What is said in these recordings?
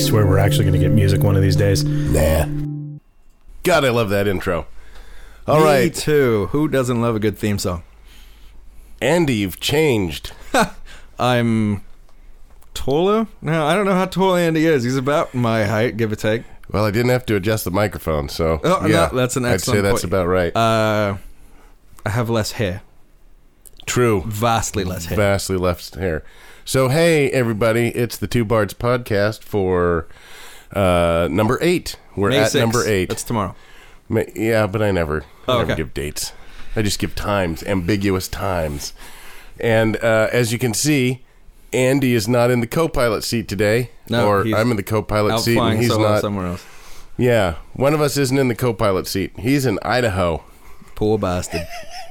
swear we're actually going to get music one of these days. Nah. God, I love that intro. All right. Me too. Who doesn't love a good theme song? Andy, you've changed. I'm taller? No, I don't know how tall Andy is. He's about my height, give or take. Well, I didn't have to adjust the microphone, so No, that's an excellent I'd say that's point. about right. I have less hair. True. Vastly less hair. Vastly less hair. So, hey, everybody, it's the Two Bards podcast for number 8. We're May at 6th. number 8. That's tomorrow. Yeah, but I never okay. give dates. I just give times, ambiguous times. And as you can see, Andy is not in the co-pilot seat today. No, or he's I'm in the co-pilot out seat, flying and he's solo not. somewhere else. Yeah, one of us isn't in the co-pilot seat. He's in Idaho. Poor bastard.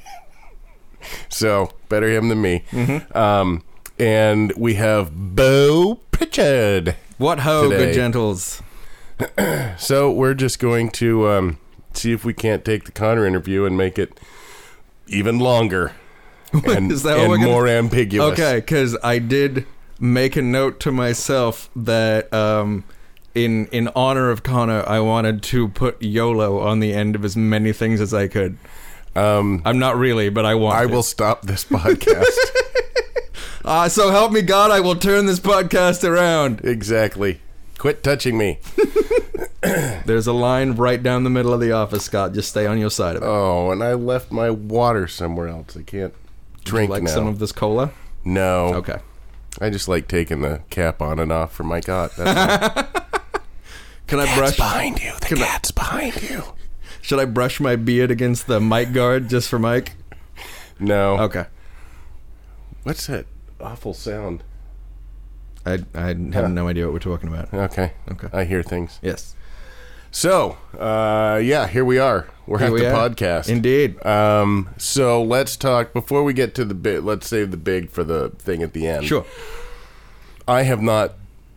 So, better him than me. Mm-hmm. And we have Bo Pritchard. What ho, today. good gentles. So, we're just going to see if we can't take the Connor interview and make it even longer and, Is that what we're and gonna... more ambiguous. Okay, because I did make a note to myself that in honor of Connor, I wanted to put YOLO on the end of as many things as I could. I'm not really, but I want I will stop this podcast. So help me God, I will turn this podcast around. Exactly. Quit touching me. There's a line right down the middle of the office, Scott. Just stay on your side of it. Oh, and I left my water somewhere else. I can't drink Like now. some of this cola? No. Okay. I just like taking the cap on and off for my God. That's all. Can I brush? behind you. The cat's behind you. Should I brush my beard against the mic guard just for Mike? No. Okay. What's that awful sound? I have no idea what we're talking about. Okay. Okay. I hear things. Yes. So, yeah, here we are. We're at the podcast. Indeed. So let's talk, before we get to the big, let's save the big for the thing at the end. Sure. I have not,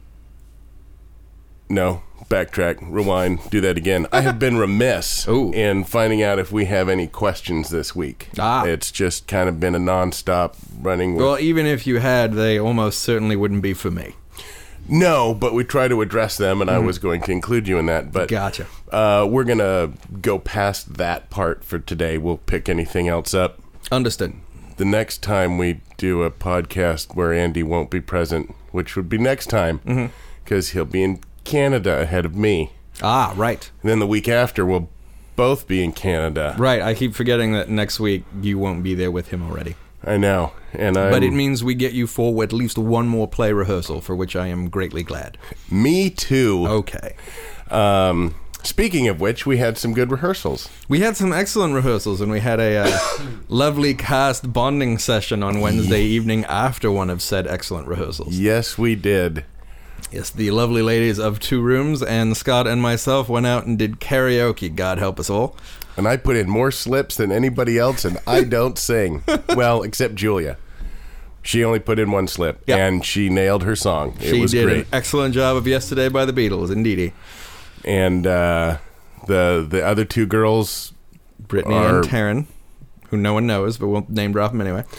no, backtrack, rewind, do that again. I have been remiss Ooh. in finding out if we have any questions this week. It's just kind of been a nonstop running with... Well, even if you had, they almost certainly wouldn't be for me. No, but we try to address them, and I was going to include you in that. But Gotcha. We're going to go past that part for today. We'll pick anything else up. Understood. The next time we do a podcast where Andy won't be present, which would be next time, because he'll be in Canada ahead of me. Ah, right. And then the week after, we'll both be in Canada. Right. I keep forgetting that next week you won't be there with him already. I know. But it means we get you for at least one more play rehearsal, for which I am greatly glad. Me too. Okay. Speaking of which, we had some good rehearsals. We had some excellent rehearsals, and we had a lovely cast bonding session on Wednesday evening after one of said excellent rehearsals. Yes, we did. Yes, the lovely ladies of Two Rooms and Scott and myself went out and did karaoke, God help us all. And I put in more slips than anybody else, and I don't sing. Well, except Julia. She only put in one slip, and she nailed her song. It was She did great. an excellent job of Yesterday by the Beatles, indeedy. And the other two girls, Brittany and Taryn, who no one knows, but we'll name drop them anyway,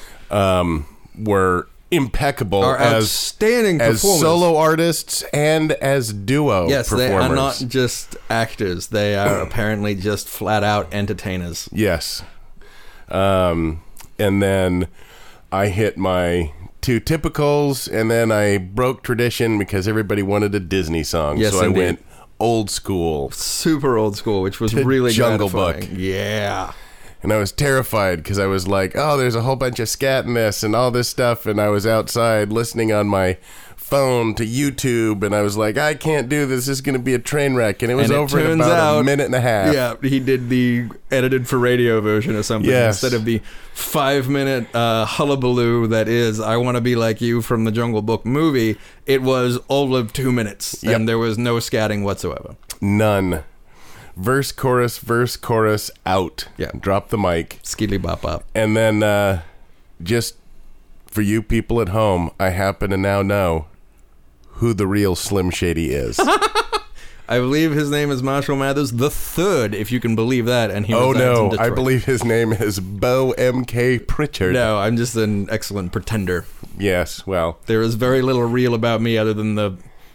were impeccable are as outstanding as performers. solo artists and as duo Yes, performers. they are not just actors. They are apparently just flat-out entertainers. Yes. And then I hit my two typicals, and then I broke tradition because everybody wanted a Disney song. Yes, so I indeed. went old school. Super old school, which was To really Jungle gratifying. Book. Yeah. And I was terrified because I was like, oh, there's a whole bunch of scat in this and all this stuff. And I was outside listening on my phone to YouTube, and I was like, I can't do this. This is going to be a train wreck. And it was And it over in turns about out- a minute and a half. Yeah, he did the edited for radio version or something Yes. instead of the 5-minute hullabaloo that is I Want to Be Like You from the Jungle Book movie. It was all of 2 minutes, Yep. and there was no scatting whatsoever. None. Verse, chorus, out. Yeah. Drop the mic. Skidly bop bop. And then just for you people at home, I happen to now know who the real Slim Shady is. I believe his name is Marshall Mathers the Third, if you can believe that, and he Oh resides in no, Detroit. I believe his name is Bo M.K. Pritchard. No, I'm just an excellent pretender. Yes, well, There is very little real about me other than the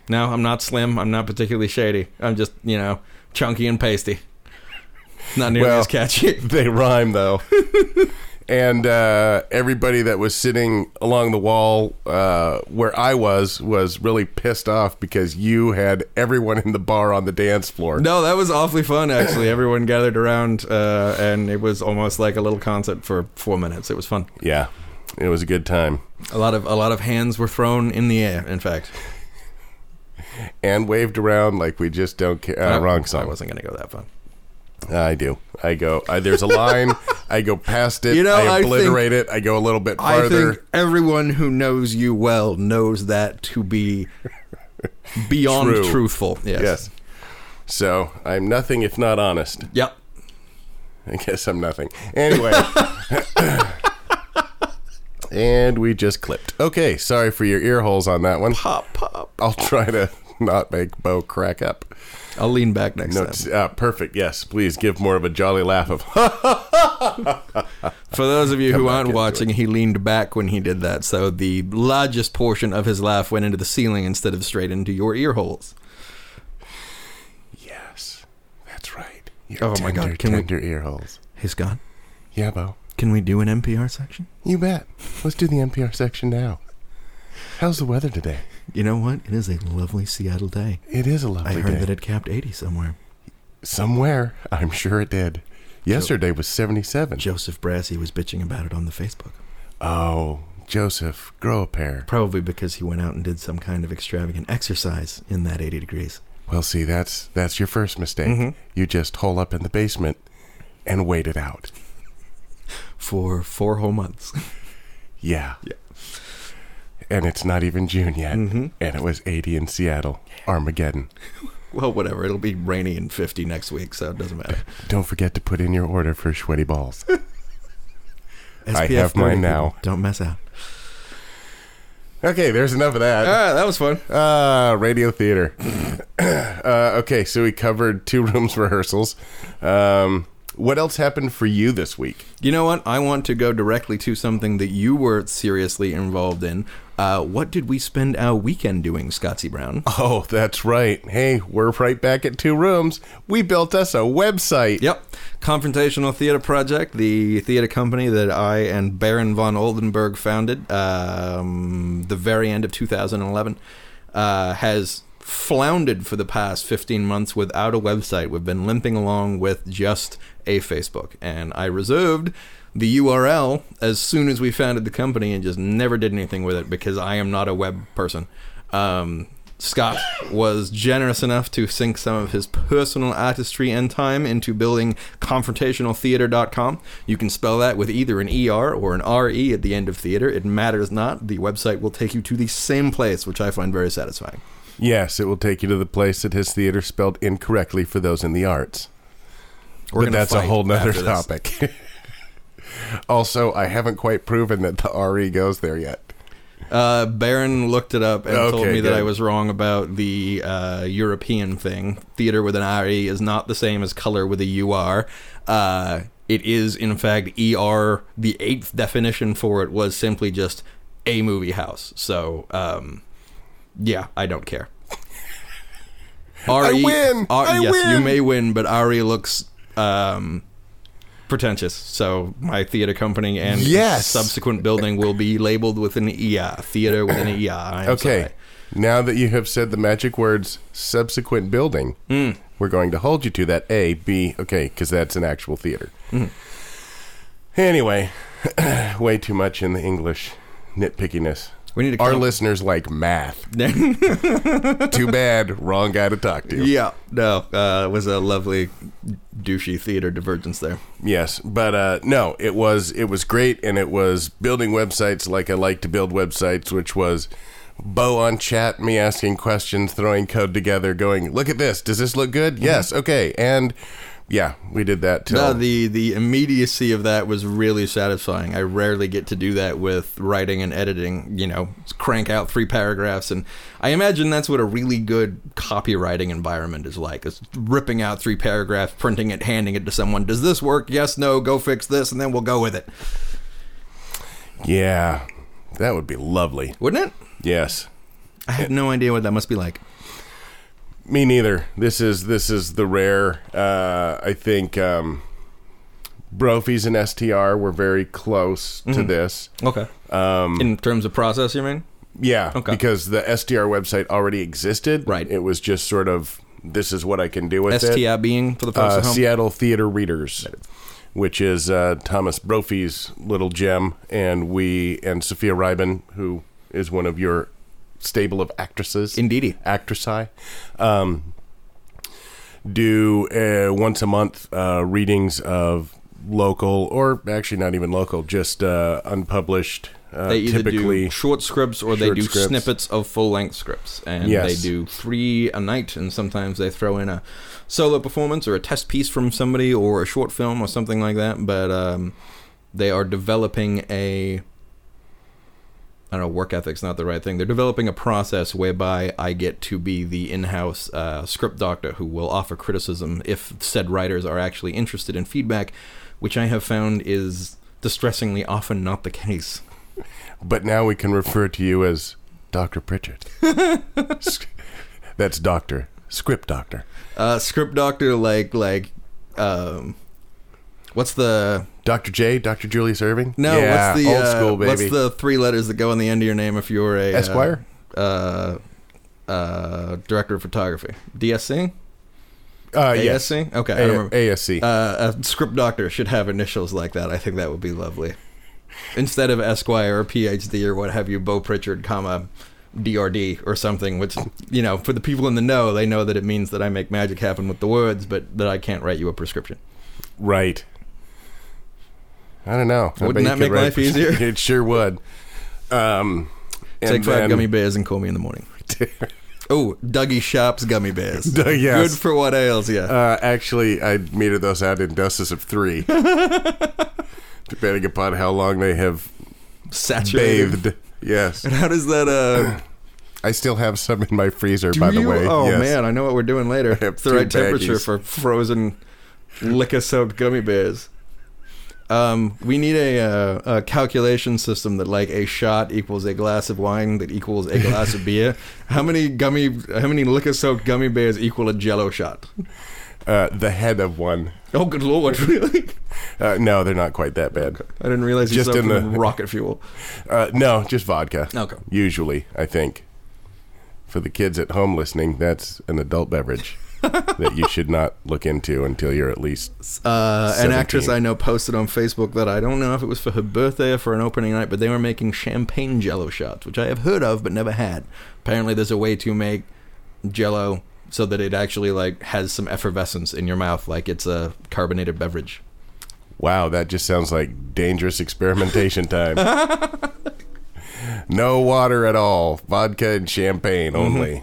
No, I'm not slim. I'm not particularly shady. I'm just, chunky and pasty. Not nearly as catchy. They rhyme, though. And everybody that was sitting along the wall where I was really pissed off because you had everyone in the bar on the dance floor. No, that was awfully fun, actually. Everyone gathered around, and it was almost like a little concert for 4 minutes. It was fun. Yeah, it was a good time. A lot of hands were thrown in the air, in fact. And waved around like we just don't care. Wrong song. I wasn't going to go that far. I do. I go. There's a line. I go past it. I obliterate it. I go a little bit farther. I think everyone who knows you well knows that to be beyond truthful. Yes. So I'm nothing if not honest. Yep. I guess I'm nothing. Anyway. And we just clipped. Okay. Sorry for your ear holes on that one. Pop, pop. I'll try to not make Bo crack up. I'll lean back next time. Perfect. Yes, please give more of a jolly laugh of. For those of you who aren't watching, he leaned back when he did that, so the largest portion of his laugh went into the ceiling instead of straight into your ear holes. Yes, that's right. My God! Tender ear holes. Hey, Scott. Yeah, Bo. Can we do an NPR section? You bet. Let's do the NPR section now. How's the weather today? You know what? It is a lovely Seattle day. It is a lovely day. I heard that it capped 80 somewhere. Somewhere. I'm sure it did. Yesterday was 77. Joseph Brassey was bitching about it on the Facebook. Oh, Joseph, grow a pair. Probably because he went out and did some kind of extravagant exercise in that 80 degrees. Well, see, that's your first mistake. Mm-hmm. You just hole up in the basement and wait it out. For 4 whole months. Yeah. And it's not even June yet. Mm-hmm. And it was 80 in Seattle. Armageddon. Well, whatever. It'll be rainy and 50 next week, so it doesn't matter. Don't forget to put in your order for sweaty balls. SPF I have mine now. People. Don't mess out. Okay, there's enough of that. That was fun. Radio theater. Okay, so we covered 2 rooms rehearsals. What else happened for you this week? You know what? I want to go directly to something that you were seriously involved in. What did we spend our weekend doing, Scottsy Brown? Oh, that's right. Hey, we're right back at 2 rooms. We built us a website. Yep. Confrontational Theater Project, the theater company that I and Baron von Oldenburg founded the very end of 2011, has floundered for the past 15 months without a website. We've been limping along with just a Facebook, and I reserved the URL as soon as we founded the company and just never did anything with it because I am not a web person. Scott was generous enough to sink some of his personal artistry and time into building confrontationaltheater.com. You can spell that with either an ER or an RE at the end of theater. It matters not. The website will take you to the same place, which I find very satisfying. Yes, it will take you to the place that his theater spelled incorrectly for those in the arts. But that's a whole nother topic. Also, I haven't quite proven that the RE goes there yet. Baron looked it up and told me that good. I was wrong about the European thing. Theater with an RE is not the same as color with a UR. It is, in fact, ER. The 8th definition for it was simply just a movie house. So, yeah, I don't care. I win! I yes, win! You may win, but RE looks pretentious. So my theater company and subsequent building will be labeled with an ER. Theater with an ER. I'm sorry. Now that you have said the magic words subsequent building, we're going to hold you to that. A, B, okay, because that's an actual theater. Anyway, way too much in the English nitpickiness. We need to Our listeners like math. Too bad. Wrong guy to talk to. Yeah. No, it was a lovely douchey theater divergence there. Yes, but no, it was great, and it was building websites like I like to build websites, which was Bo on chat, me asking questions, throwing code together, going, look at this. Does this look good? Yes. Okay. And yeah, we did that too. No, the immediacy of that was really satisfying. I rarely get to do that with writing and editing, crank out 3 paragraphs. And I imagine that's what a really good copywriting environment is like. It's ripping out 3 paragraphs, printing it, handing it to someone. Does this work? Yes, no, go fix this, and then we'll go with it. Yeah, that would be lovely. Wouldn't it? Yes. I have no idea what that must be like. Me neither. This is the rare. I think Brophy's and STR were very close to this. Okay. In terms of process, you mean? Yeah, Okay. because the STR website already existed. Right. It was just sort of, this is what I can do with STI it. being, for the folks at home? Seattle Theater Readers, which is Thomas Brophy's little gem, and Sophia Reiben, who is one of your stable of actresses. Indeedy. Actressi. Do once a month readings of local, or actually not even local, just unpublished. They either typically do short scripts or they short do scripts. snippets of full-length scripts. And Yes. they do 3 a night, and sometimes they throw in a solo performance or a test piece from somebody or a short film or something like that. But they are developing I don't know, work ethic's not the right thing. They're developing a process whereby I get to be the in-house script doctor who will offer criticism if said writers are actually interested in feedback, which I have found is distressingly often not the case. But now we can refer to you as Dr. Pritchard. That's doctor. Script doctor. Script doctor, what's the... Dr. J? Dr. Julius Irving? No, yeah, what's the... old school, baby. What's the 3 letters that go on the end of your name if you're a... Esquire? Director of photography. DSC? Yes. ASC? Okay, I don't remember. ASC. A script doctor should have initials like that. I think that would be lovely. Instead of Esquire or PhD or what have you, Bo Pritchard, comma, DRD or something, which, you know, for the people in the know, they know that it means that I make magic happen with the words, but that I can't write you a prescription. Right. I don't know. Wouldn't that make life easier? It sure would. Take 5 gummy bears and call me in the morning. Oh, Dougie Sharp's gummy bears. Yes. Good for what ails you. Actually, I metered those out in doses of 3. Depending upon how long they have Saturated. bathed. Yes. And how does that, I still have some in my freezer, by the way. Oh, Yes. man, I know what we're doing later. have It's the 2 right temperature baggies. for frozen, liquor-soaked gummy bears. We need a calculation system that, like, a shot equals a glass of wine that equals a glass of beer. How many liquor-soaked gummy bears equal a Jell-O shot? The head of one. Oh, good lord, really? No, they're not quite that bad. I didn't realize you Just soaked in them in the- rocket fuel. No, just vodka. Okay. Usually, I think. For the kids at home listening, that's an adult beverage that you should not look into until you're at least An 17. actress I know posted on Facebook that I don't know if it was for her birthday or for an opening night, but they were making champagne Jell-O shots, which I have heard of but never had. Apparently, there's a way to make Jell-O so that it actually, like, has some effervescence in your mouth, like it's a carbonated beverage. Wow, that just sounds like dangerous experimentation time. No water at all. Vodka and champagne only.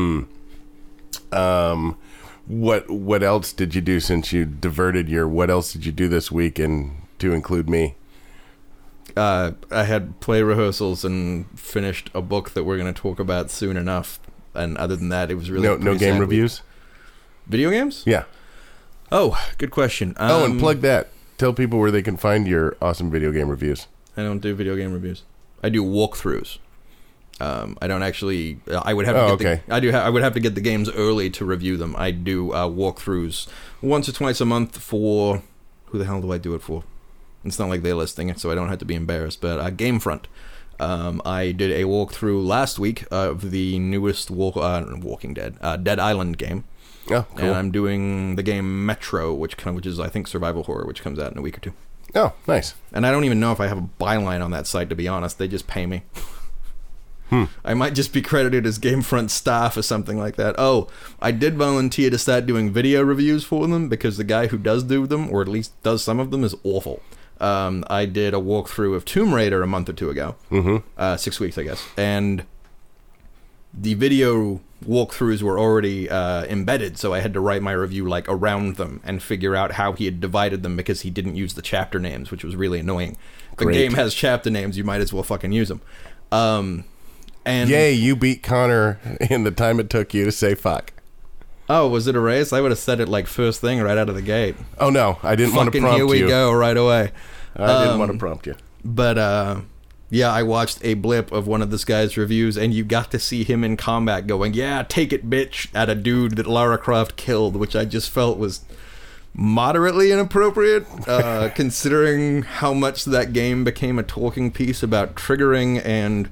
What else did you do since you diverted what else did you do this week, and to include me? I had play rehearsals and finished a book that we're going to talk about soon enough. And other than that, it was really No pretty game sad reviews? week. Video games? Yeah. Oh, good question. And plug that. Tell people where they can find your awesome video game reviews. I don't do video game reviews. I do walkthroughs. I don't actually. I would have to get I would have to get the games early to review them. I do walkthroughs once or twice a month for who the hell do I do it for? It's not like they're listing it, so I don't have to be embarrassed. But Gamefront. I did a walkthrough last week of the newest Walking Dead Dead Island game. Oh, cool. And I'm doing the game Metro, which is I think survival horror, which comes out in a week or 2. Oh, nice. And I don't even know if I have a byline on that site, to be honest. They just pay me. I might just be credited as Gamefront staff or something like that. Oh, I did volunteer to start doing video reviews for them because the guy who does do them, or at least does some of them, is awful. I did a walkthrough of Tomb Raider a month or 2 ago. 6 weeks, I guess. And the video walkthroughs were already embedded, so I had to write my review like around them and figure out how he had divided them because he didn't use the chapter names, which was really annoying. If the game has chapter names, you might as well fucking use them. And yay, you beat Connor in the time it took you to say fuck. Oh, was it a race? I would have said it like first thing right out of the gate. Oh no, I didn't want to prompt you. Here we go right away. I didn't want to prompt you. But Yeah, I watched a blip of one of this guy's reviews, and you got to see him in combat going, "Yeah, take it, bitch," at a dude that Lara Croft killed, which I just felt was moderately inappropriate, considering how much that game became a talking piece about triggering and,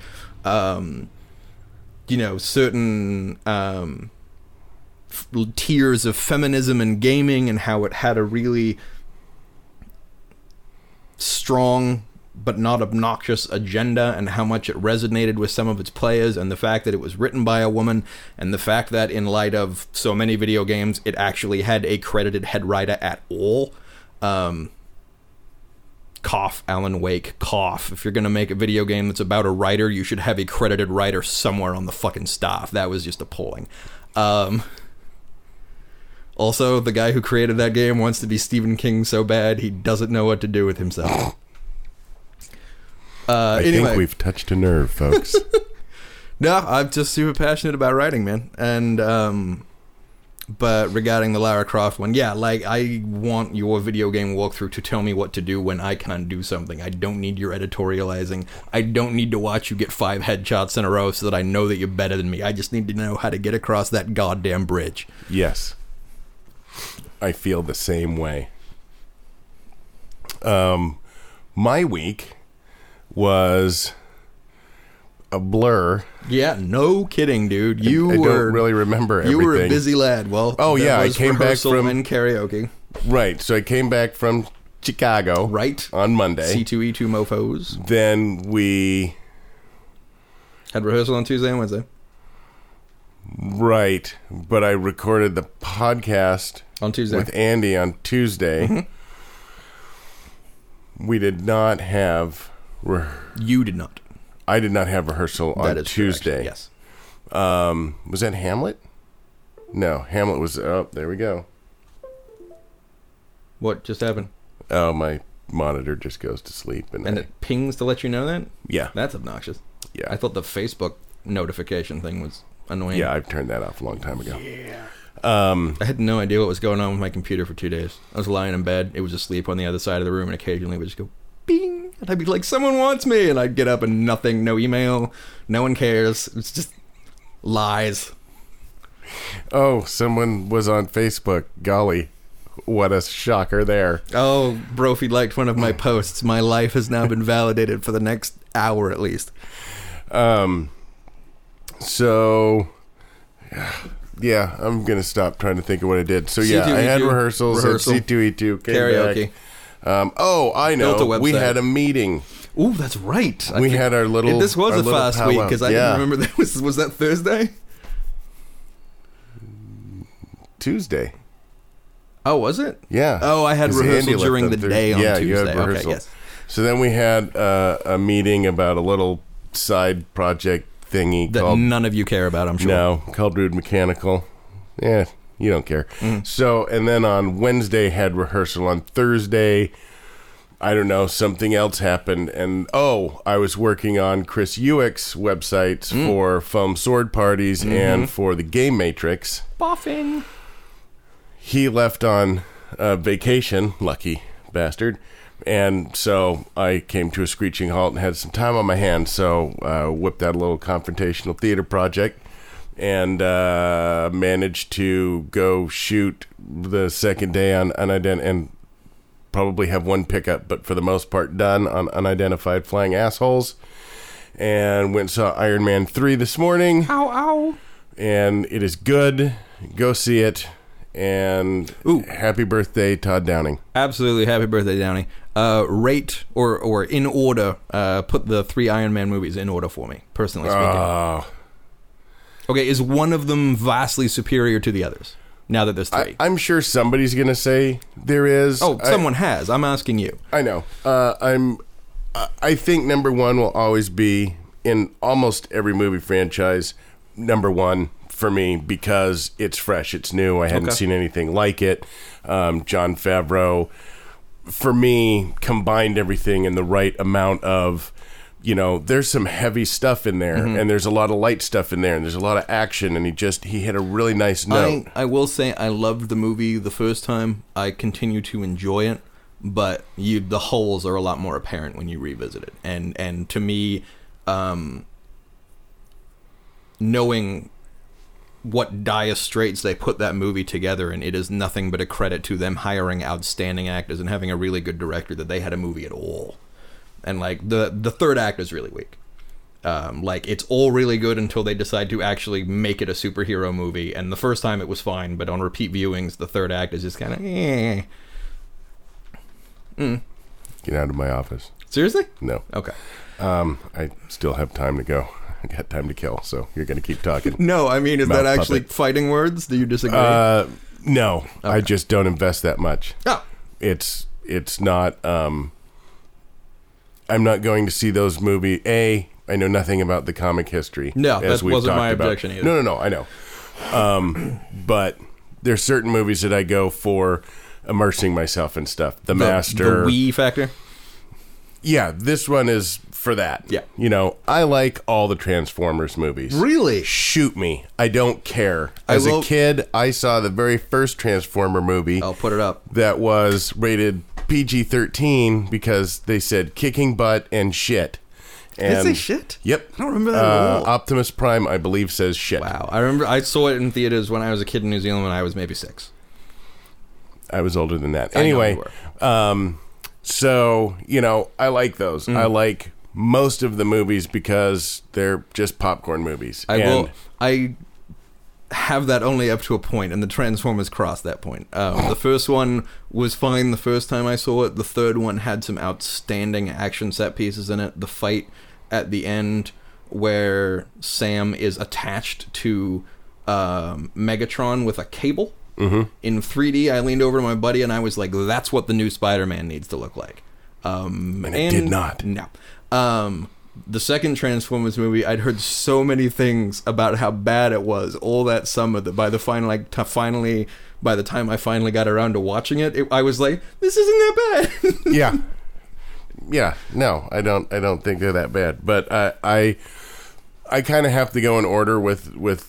certain tiers of feminism in gaming, and how it had a really strong but not obnoxious agenda, and how much it resonated with some of its players, and the fact that it was written by a woman, and the fact that in light of so many video games it actually had a credited head writer at all. Cough, Alan Wake, cough. If you're gonna make a video game that's about a writer, you should have a credited writer somewhere on the fucking staff. That was just appalling. Also, the guy who created that game wants to be Stephen King so bad he doesn't know what to do with himself. I think we've touched a nerve, folks. No, I'm just super passionate about writing, man. And, but regarding the Lara Croft one, yeah, like, I want your video game walkthrough to tell me what to do when I can't do something. I don't need your editorializing. I don't need to watch you get 5 headshots in a row so that I know that you're better than me. I just need to know how to get across that goddamn bridge. Yes. I feel the same way. My week was a blur. Yeah, no kidding, dude. I don't really remember everything. You were a busy lad. Well, I came back from and karaoke. Right, so I came back from Chicago. Right. On Monday. C2E2 mofos. Then we had rehearsal on Tuesday and Wednesday. Right, but I recorded the podcast on Tuesday with Andy on Tuesday. Mm-hmm. We did not have... You did not. I did not have rehearsal on Tuesday. Correct. Yes. Was that Hamlet? No, Hamlet was... Oh, there we go. What just happened? Oh, my monitor just goes to sleep. And it pings to let you know that? Yeah. That's obnoxious. Yeah. I thought the Facebook notification thing was annoying. Yeah, I've turned that off a long time ago. Yeah. I had no idea what was going on with my computer for 2 days. I was lying in bed. It was asleep on the other side of the room, and occasionally it would just go, bing. And I'd be like, someone wants me. And I'd get up and nothing, no email. No one cares. It's just lies. Oh, someone was on Facebook. Golly, what a shocker there. Oh, Brophy liked one of my posts. My life has now been validated for the next hour at least. So... Yeah, I'm going to stop trying to think of what I did. So, yeah, C2E2, I had rehearsals at C2E2. Karaoke. I know. We had a meeting. Ooh, that's right. We had our little... This was a fast week, because I didn't remember that. Was that Thursday? Tuesday. Oh, was it? Yeah. Oh, I had rehearsal during the day on Tuesday. You had rehearsal. Okay, yes. So then we had a meeting about a little side project thingy that called... none of you care about, I'm sure. No, called Rude Mechanical. Yeah, you don't care. Mm. So, and then on Wednesday had rehearsal. On Thursday, I don't know, something else happened. And, I was working on Chris Ewick's websites for Foam Sword Parties and for the Game Matrix. Boffing. He left on vacation, lucky bastard. And so I came to a screeching halt and had some time on my hands. So whipped out a little confrontational theater project and managed to go shoot the second day on unidentified, and probably have one pickup, but for the most part done on Unidentified Flying Assholes. And went and saw Iron Man 3 this morning. Ow, ow. And it is good. Go see it. And happy birthday, Todd Downing. Absolutely, happy birthday, Downing. Rate or in order, put the 3 Iron Man movies in order for me, personally speaking. Okay, is one of them vastly superior to the others? Now that there's 3, I'm sure somebody's gonna say there is. Oh, someone has. I'm asking you. I know. I think number 1 will always be in almost every movie franchise. Number 1. For me, because it's fresh, it's new. I hadn't seen anything like it. Jon Favreau, for me, combined everything in the right amount of, there's some heavy stuff in there, and there's a lot of light stuff in there, and there's a lot of action, and he hit a really nice note. I will say I loved the movie the first time. I continue to enjoy it. but the holes are a lot more apparent when you revisit it. And to me, knowing what dire straits they put that movie together, and it is nothing but a credit to them hiring outstanding actors and having a really good director that they had a movie at all. And like the third act is really weak. Like it's all really good until they decide to actually make it a superhero movie, and the first time it was fine, but on repeat viewings the third act is just kind of Get out of my office. Seriously? No. Okay. I still have time to go. I got time to kill, so you're going to keep talking. No, I mean, is that Mouth actually puppet. fighting words? Do you disagree? No, I just don't invest that much. Oh. It's not. I'm not going to see those movies. I know nothing about the comic history. No, as that we've wasn't talked my about. objection either. No, I know. But there's certain movies that I go for immersing myself in stuff. The Master. The Wii factor? Yeah, this one is for that. Yeah. You know, I like all the Transformers movies. Really? Shoot me. I don't care. As a kid, I saw the very first Transformer movie. I'll put it up. That was rated PG-13 because they said kicking butt and shit. And, Did they say shit? Yep. I don't remember that at all. Optimus Prime, I believe, says shit. Wow. I remember I saw it in theaters when I was a kid in New Zealand when I was maybe 6. I was older than that. I know Anyway, you were. so, you know, I like those. I like most of the movies because they're just popcorn movies. I have that only up to a point, and the Transformers crossed that point. The first one was fine the first time I saw it. The third one had some outstanding action set pieces in it. The fight at the end where Sam is attached to Megatron with a cable in 3D. I leaned over to my buddy and I was like, that's what the new Spider-Man needs to look like. And it did not. No. The second Transformers movie, I'd heard so many things about how bad it was all that summer that by the by the time I finally got around to watching it, I was like, this isn't that bad. Yeah. No, I don't think they're that bad. But I kind of have to go in order with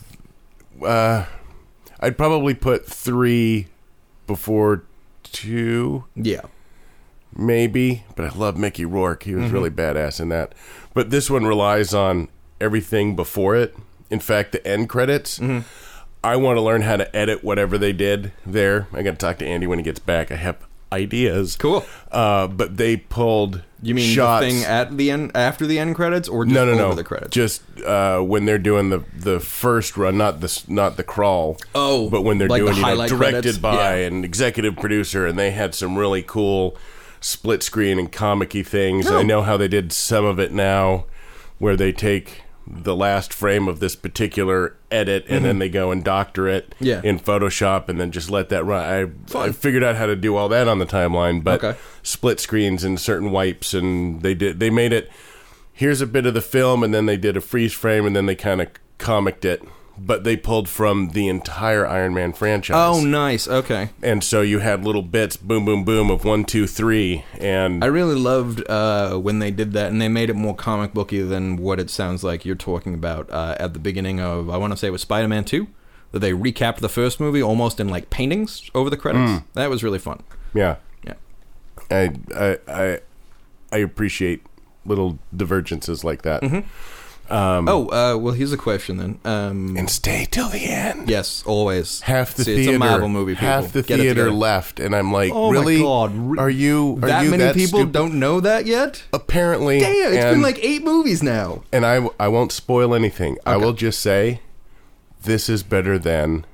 I'd probably put 3 before 2. Yeah. Maybe, but I love Mickey Rourke. He was really badass in that. But this one relies on everything before it. In fact, the end credits, I want to learn how to edit whatever they did there. I got to talk to Andy when he gets back. I have ideas. Cool. But they pulled You mean shots. the thing at the end, after the end credits, or just No. over the credits? Just when they're doing the first run, not the crawl. Oh, but when they're like the doing highlight directed credits? by Yeah. an executive producer, and they had some really cool split screen and comic-y things. Oh. I know how they did some of it now, where they take the last frame of this particular edit and then they go and doctor it in Photoshop and then just let that run. I figured out how to do all that on the timeline, but split screens and certain wipes, and they made it, here's a bit of the film, and then they did a freeze frame, and then they kind of comicked it. But they pulled from the entire Iron Man franchise. Oh, nice. Okay. And so you had little bits, boom, boom, boom, of 1, 2, 3, and I really loved when they did that, and they made it more comic booky than what it sounds like you're talking about at the beginning of, I want to say it was Spider-Man 2, that they recapped the first movie almost in like paintings over the credits. That was really fun. Yeah. Yeah. I appreciate little divergences like that. Well, here's a question then. And stay till the end. Yes, always. Half the See, theater, it's a Marvel movie, people. half the Get it theater together. left, and I'm like, Oh really? my God. Are you that many people stupid? don't know that yet? Apparently. Damn, it's and, been like 8 movies now. And I won't spoil anything. I will just say, this is better than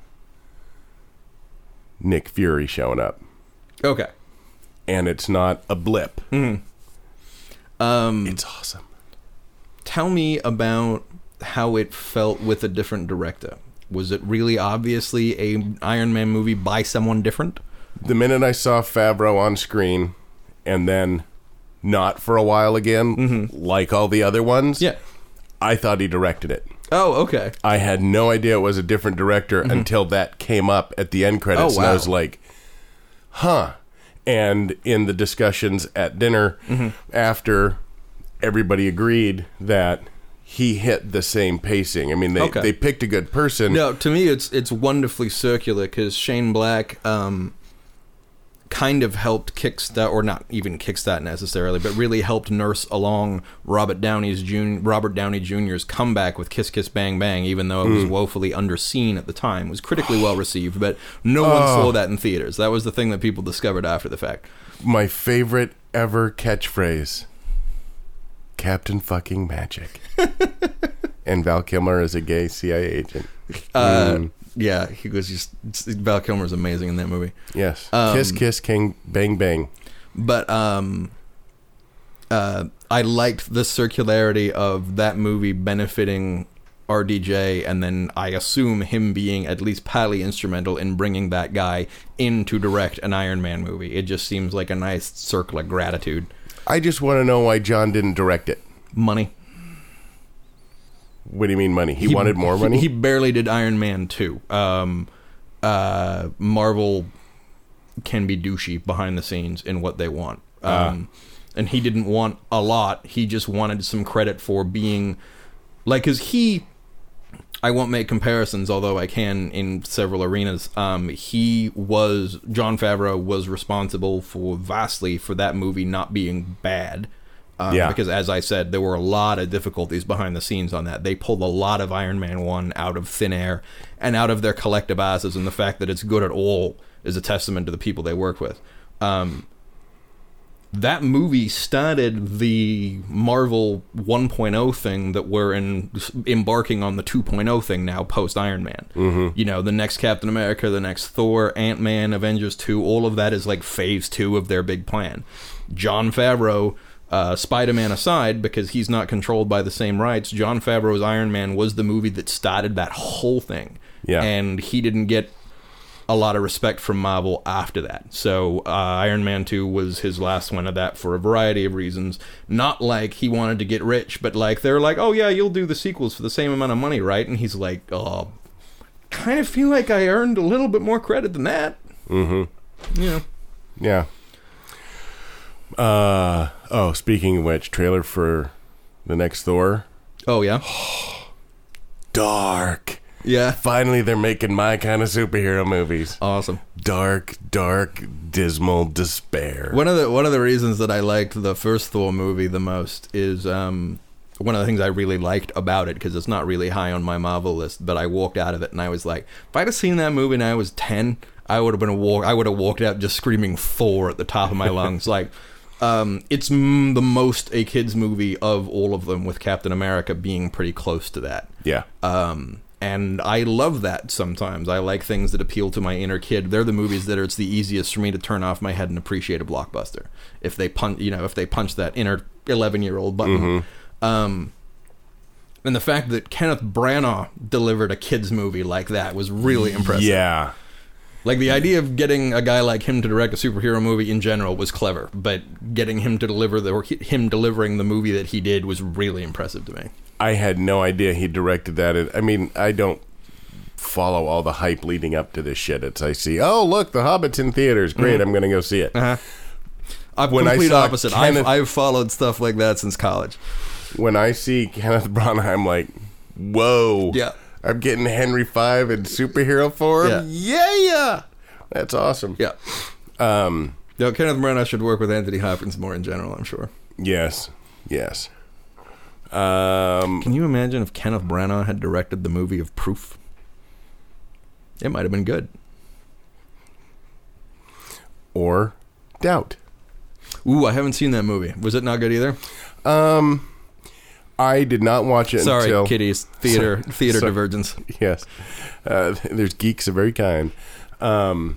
Nick Fury showing up. Okay. And it's not a blip. It's awesome. Tell me about how it felt with a different director. Was it really obviously a Iron Man movie by someone different? The minute I saw Favreau on screen, and then not for a while again, like all the other ones, I thought he directed it. Oh, okay. I had no idea it was a different director until that came up at the end credits, and I was like, huh. And in the discussions at dinner after, everybody agreed that he hit the same pacing. I mean, they picked a good person. No, to me, it's wonderfully circular because Shane Black kind of helped kickstart, or not even kickstart necessarily, but really helped nurse along Robert Downey Jr.'s comeback with Kiss Kiss Bang Bang, even though it was woefully underseen at the time. It was critically well received, but no one saw that in theaters. That was the thing that people discovered after the fact. My favorite ever catchphrase: Captain fucking Magic. And Val Kilmer is a gay CIA agent. Yeah, he was just... Val Kilmer's amazing in that movie. Yes. Kiss Kiss King Bang Bang. But I liked the circularity of that movie benefiting RDJ, and then I assume him being at least partly instrumental in bringing that guy in to direct an Iron Man movie. It just seems like a nice circle of gratitude. I just want to know why John didn't direct it. Money. What do you mean money? He wanted more money? He barely did Iron Man 2. Marvel can be douchey behind the scenes in what they want. And he didn't want a lot. He just wanted some credit for being... Like, because I won't make comparisons, although I can in several arenas. John Favreau was responsible vastly for that movie not being bad. Because, as I said, there were a lot of difficulties behind the scenes on that. They pulled a lot of Iron Man 1 out of thin air and out of their collective asses, and the fact that it's good at all is a testament to the people they work with. That movie started the Marvel 1.0 thing that we're embarking on the 2.0 thing now, post-Iron Man. Mm-hmm. You know, the next Captain America, the next Thor, Ant-Man, Avengers 2, all of that is like phase 2 of their big plan. Jon Favreau... Spider-Man aside, because he's not controlled by the same rights, Jon Favreau's Iron Man was the movie that started that whole thing. Yeah. And he didn't get a lot of respect from Marvel after that. So Iron Man 2 was his last one of that for a variety of reasons. Not like he wanted to get rich, but like they're like, oh yeah, you'll do the sequels for the same amount of money, right? And he's like, oh, kind of feel like I earned a little bit more credit than that. Mm-hmm. You know. Yeah. Speaking of which, trailer for the next Thor. Oh, yeah? Dark. Yeah. Finally, they're making my kind of superhero movies. Awesome. Dark, dismal despair. One of the reasons that I liked the first Thor movie the most is one of the things I really liked about it, because it's not really high on my Marvel list, but I walked out of it and I was like, if I'd have seen that movie when I was 10, I would have walked out just screaming Thor at the top of my lungs. Like... it's the most a kid's movie of all of them, with Captain America being pretty close to that. Yeah. And I love that sometimes. I like things that appeal to my inner kid. They're the movies that it's the easiest for me to turn off my head and appreciate a blockbuster. If they punch that inner 11-year-old button. Mm-hmm. And the fact that Kenneth Branagh delivered a kid's movie like that was really impressive. Yeah. Like, the idea of getting a guy like him to direct a superhero movie in general was clever, but getting him to delivering the movie that he did was really impressive to me. I had no idea he directed that. I mean, I don't follow all the hype leading up to this shit. I see, oh, look, The Hobbit's in theaters. Great, I'm going to go see it. Uh-huh. I'm complete opposite. I've followed stuff like that since college. When I see Kenneth Branagh, I'm like, whoa. Yeah. I'm getting Henry V in superhero form. Yeah. That's awesome. Yeah. Kenneth Branagh should work with Anthony Hopkins more in general, I'm sure. Yes. Can you imagine if Kenneth Branagh had directed the movie of Proof? It might have been good. Or Doubt. Ooh, I haven't seen that movie. Was it not good either? I did not watch it until... Sorry, kiddies. Theater divergence. Yes. There's geeks of every kind. I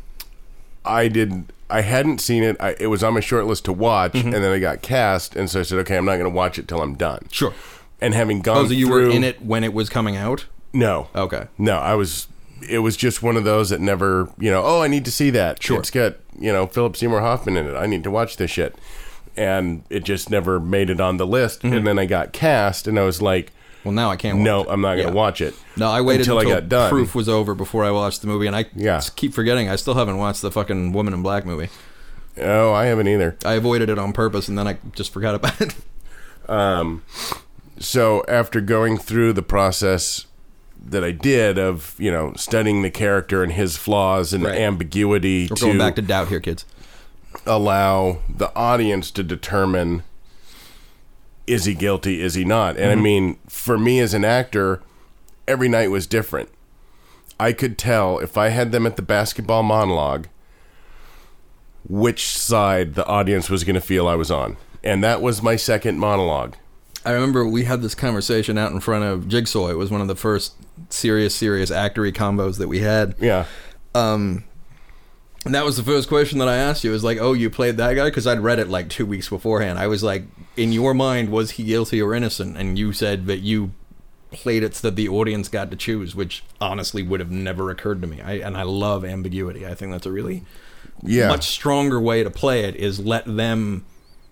hadn't seen it. It was on my short list to watch, and then I got cast, and so I said, okay, I'm not going to watch it till I'm done. Sure. And having gone so you were in it when it was coming out? No. Okay. No, it was just one of those that never, I need to see that. Sure. It's got, Philip Seymour Hoffman in it. I need to watch this shit. And it just never made it on the list. Mm-hmm. And then I got cast, and I was like, well, now I can't watch it. I'm not going to watch it. No, I waited until I got done. Proof was over before I watched the movie, and I keep forgetting I still haven't watched the fucking Woman in Black movie. Oh, I haven't either. I avoided it on purpose, and then I just forgot about it. So after going through the process that I did of, studying the character and his flaws and ambiguity. We're going back to doubt here, kids. Allow the audience to determine, is he guilty, is he not? And I mean, for me as an actor, every night was different. I could tell if I had them at the basketball monologue, which side the audience was going to feel I was on. And that was my second monologue. I remember we had this conversation out in front of Jigsaw. It was one of the first serious actory combos that we had. Yeah. And that was the first question that I asked you. It was like, oh, you played that guy? Because I'd read it like 2 weeks beforehand. I was like, in your mind, was he guilty or innocent? And you said that you played it so that the audience got to choose, which honestly would have never occurred to me. And I love ambiguity. I think that's a really much stronger way to play it, is let them,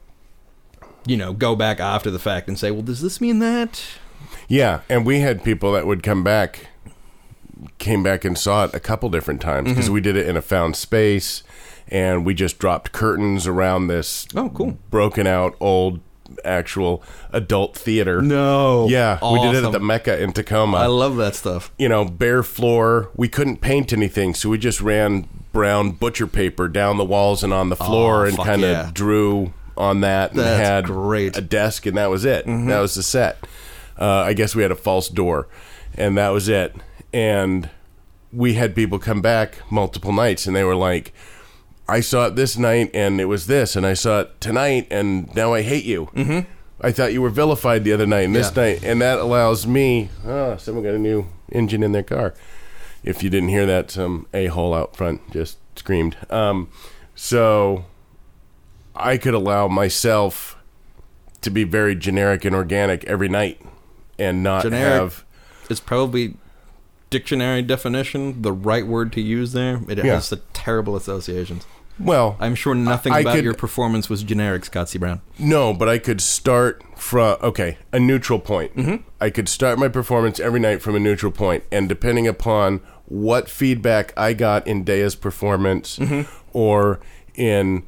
go back after the fact and say, well, does this mean that? Yeah, and we had people that would came back and saw it a couple different times, because we did it in a found space, and we just dropped curtains around this broken out old actual adult theater. No. Yeah, awesome. We did it at the Mecca in Tacoma. I love that stuff. Bare floor. We couldn't paint anything, so we just ran brown butcher paper down the walls and on the floor and kind of drew on that, and had great. A desk, and that was it. That was the set. I guess we had a false door, and that was it. And we had people come back multiple nights, and they were like, I saw it this night, and it was this, and I saw it tonight, and now I hate you. I thought you were vilified the other night and this night. And that allows me, someone got a new engine in their car. If you didn't hear that, some a-hole out front just screamed. So I could allow myself to be very generic and organic every night and not have... It's probably dictionary definition, the right word to use there. It has the terrible associations. Well, I'm sure nothing about your performance was generic, Scott C. Brown. No, but I could start from, a neutral point. I could start my performance every night from a neutral point, and depending upon what feedback I got in Dea's performance or in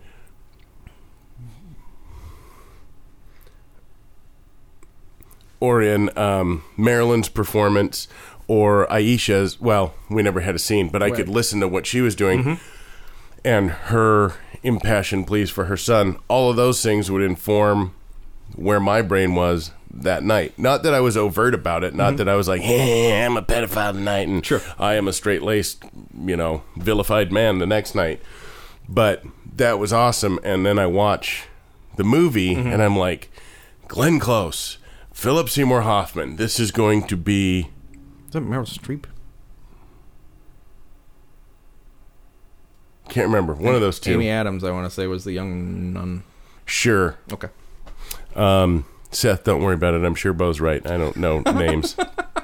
Marilyn's performance or Aisha's, well, we never had a scene, but I could listen to what she was doing and her impassioned pleas for her son. All of those things would inform where my brain was that night. Not that I was overt about it, not that I was like, hey, I'm a pedophile tonight, and I am a straight-laced, vilified man the next night. But that was awesome. And then I watch the movie, and I'm like, Glenn Close, Philip Seymour Hoffman, this is going to be... Is that Meryl Streep? Can't remember. One of those two. Amy Adams, I want to say, was the young nun. Sure. Okay. Seth, don't worry about it. I'm sure Bo's right. I don't know names.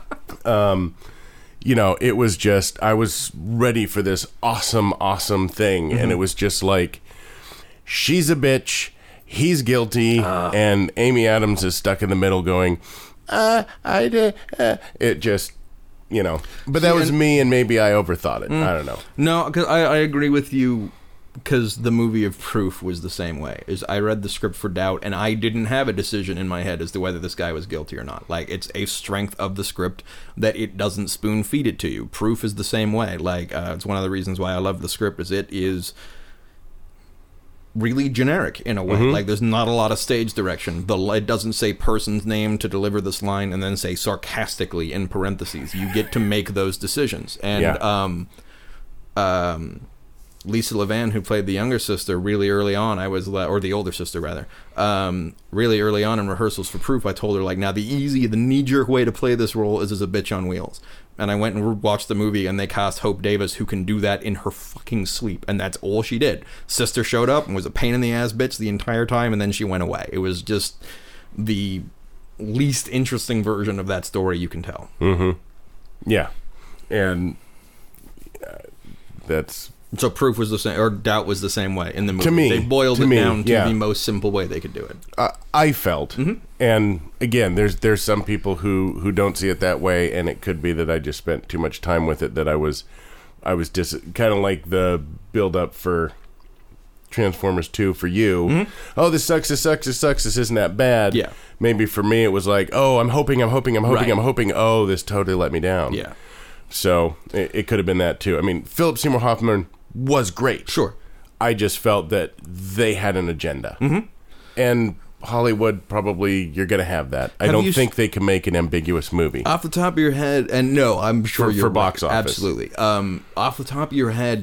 It was just, I was ready for this awesome, awesome thing. And it was just like, she's a bitch, he's guilty, and Amy Adams is stuck in the middle going, it just... but that was me, and maybe I overthought it. I don't know. No, because I agree with you, because the movie of Proof was the same way. Is I read the script for Doubt, and I didn't have a decision in my head as to whether this guy was guilty or not. Like, it's a strength of the script that it doesn't spoon feed it to you. Proof is the same way. Like, it's one of the reasons why I love the script, is it is really generic in a way. Like, there's not a lot of stage direction. It doesn't say person's name to deliver this line and then say sarcastically in parentheses. You get to make those decisions. And Lisa Levan, who played the younger sister, really early on, or the older sister rather, really early on in rehearsals for Proof, I told her, like, now the knee-jerk way to play this role is as a bitch on wheels. And I went and watched the movie, and they cast Hope Davis, who can do that in her fucking sleep. And that's all she did. Sister showed up and was a pain-in-the-ass bitch the entire time, and then she went away. It was just the least interesting version of that story you can tell. Yeah. And that's... So Proof was the same, or Doubt was the same way in the movie. To me. They boiled it down to the most simple way they could do it. I felt. And again, there's some people who don't see it that way, and it could be that I just spent too much time with it, that I was kind of like the build up for Transformers 2 for you. Oh, this sucks, this isn't that bad. Yeah. Maybe for me it was like, oh, I'm hoping. Right. Oh, this totally let me down. Yeah. So it could have been that too. I mean, Philip Seymour Hoffman was great. Sure. I just felt that they had an agenda. And Hollywood, probably, you're going to have that. I don't think they can make an ambiguous movie. Off the top of your head, and no, I'm sure you're for box right. office. Absolutely. Off the top of your head,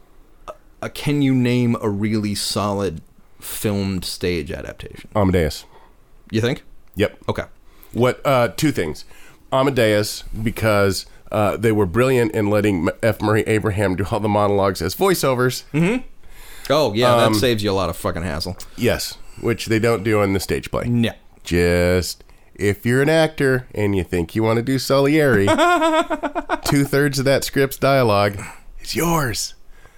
can you name a really solid filmed stage adaptation? Amadeus. You think? Yep. Okay. What? Two things. Amadeus, because they were brilliant in letting F. Murray Abraham do all the monologues as voiceovers. Oh, yeah, that saves you a lot of fucking hassle. Yes, which they don't do in the stage play. No. Just, if you're an actor and you think you want to do Salieri, 2/3 of that script's dialogue is yours.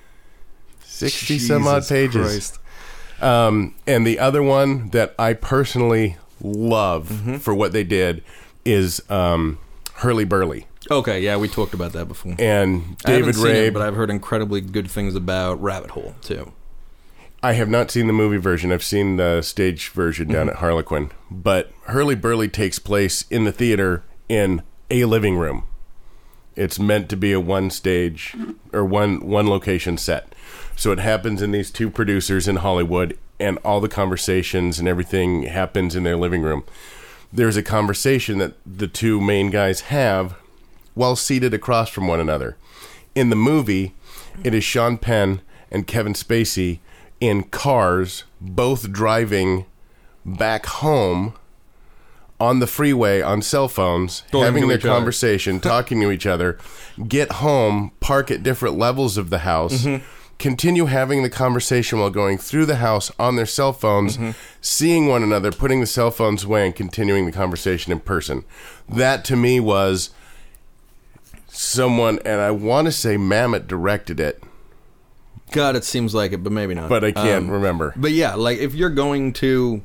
60 some odd pages. Christ. And the other one that I personally love for what they did is Hurly Burly. Okay, yeah, we talked about that before. And I haven't David seen it, Rabe. but I've heard incredibly good things about Rabbit Hole, too. I have not seen the movie version. I've seen the stage version down at Harlequin. But Hurly Burly takes place in the theater in a living room. It's meant to be a one stage or one location set. So it happens in these two producers in Hollywood, and all the conversations and everything happens in their living room. There's a conversation that the two main guys have while seated across from one another. In the movie, it is Sean Penn and Kevin Spacey in cars, both driving back home on the freeway on cell phones, having their conversation, talking to each other, get home, park at different levels of the house, continue having the conversation while going through the house on their cell phones, seeing one another, putting the cell phones away, and continuing the conversation in person. That, to me, was someone, and I want to say Mamet directed it, God, it seems like it, but maybe not. but I can't remember. But yeah, like if you're going to,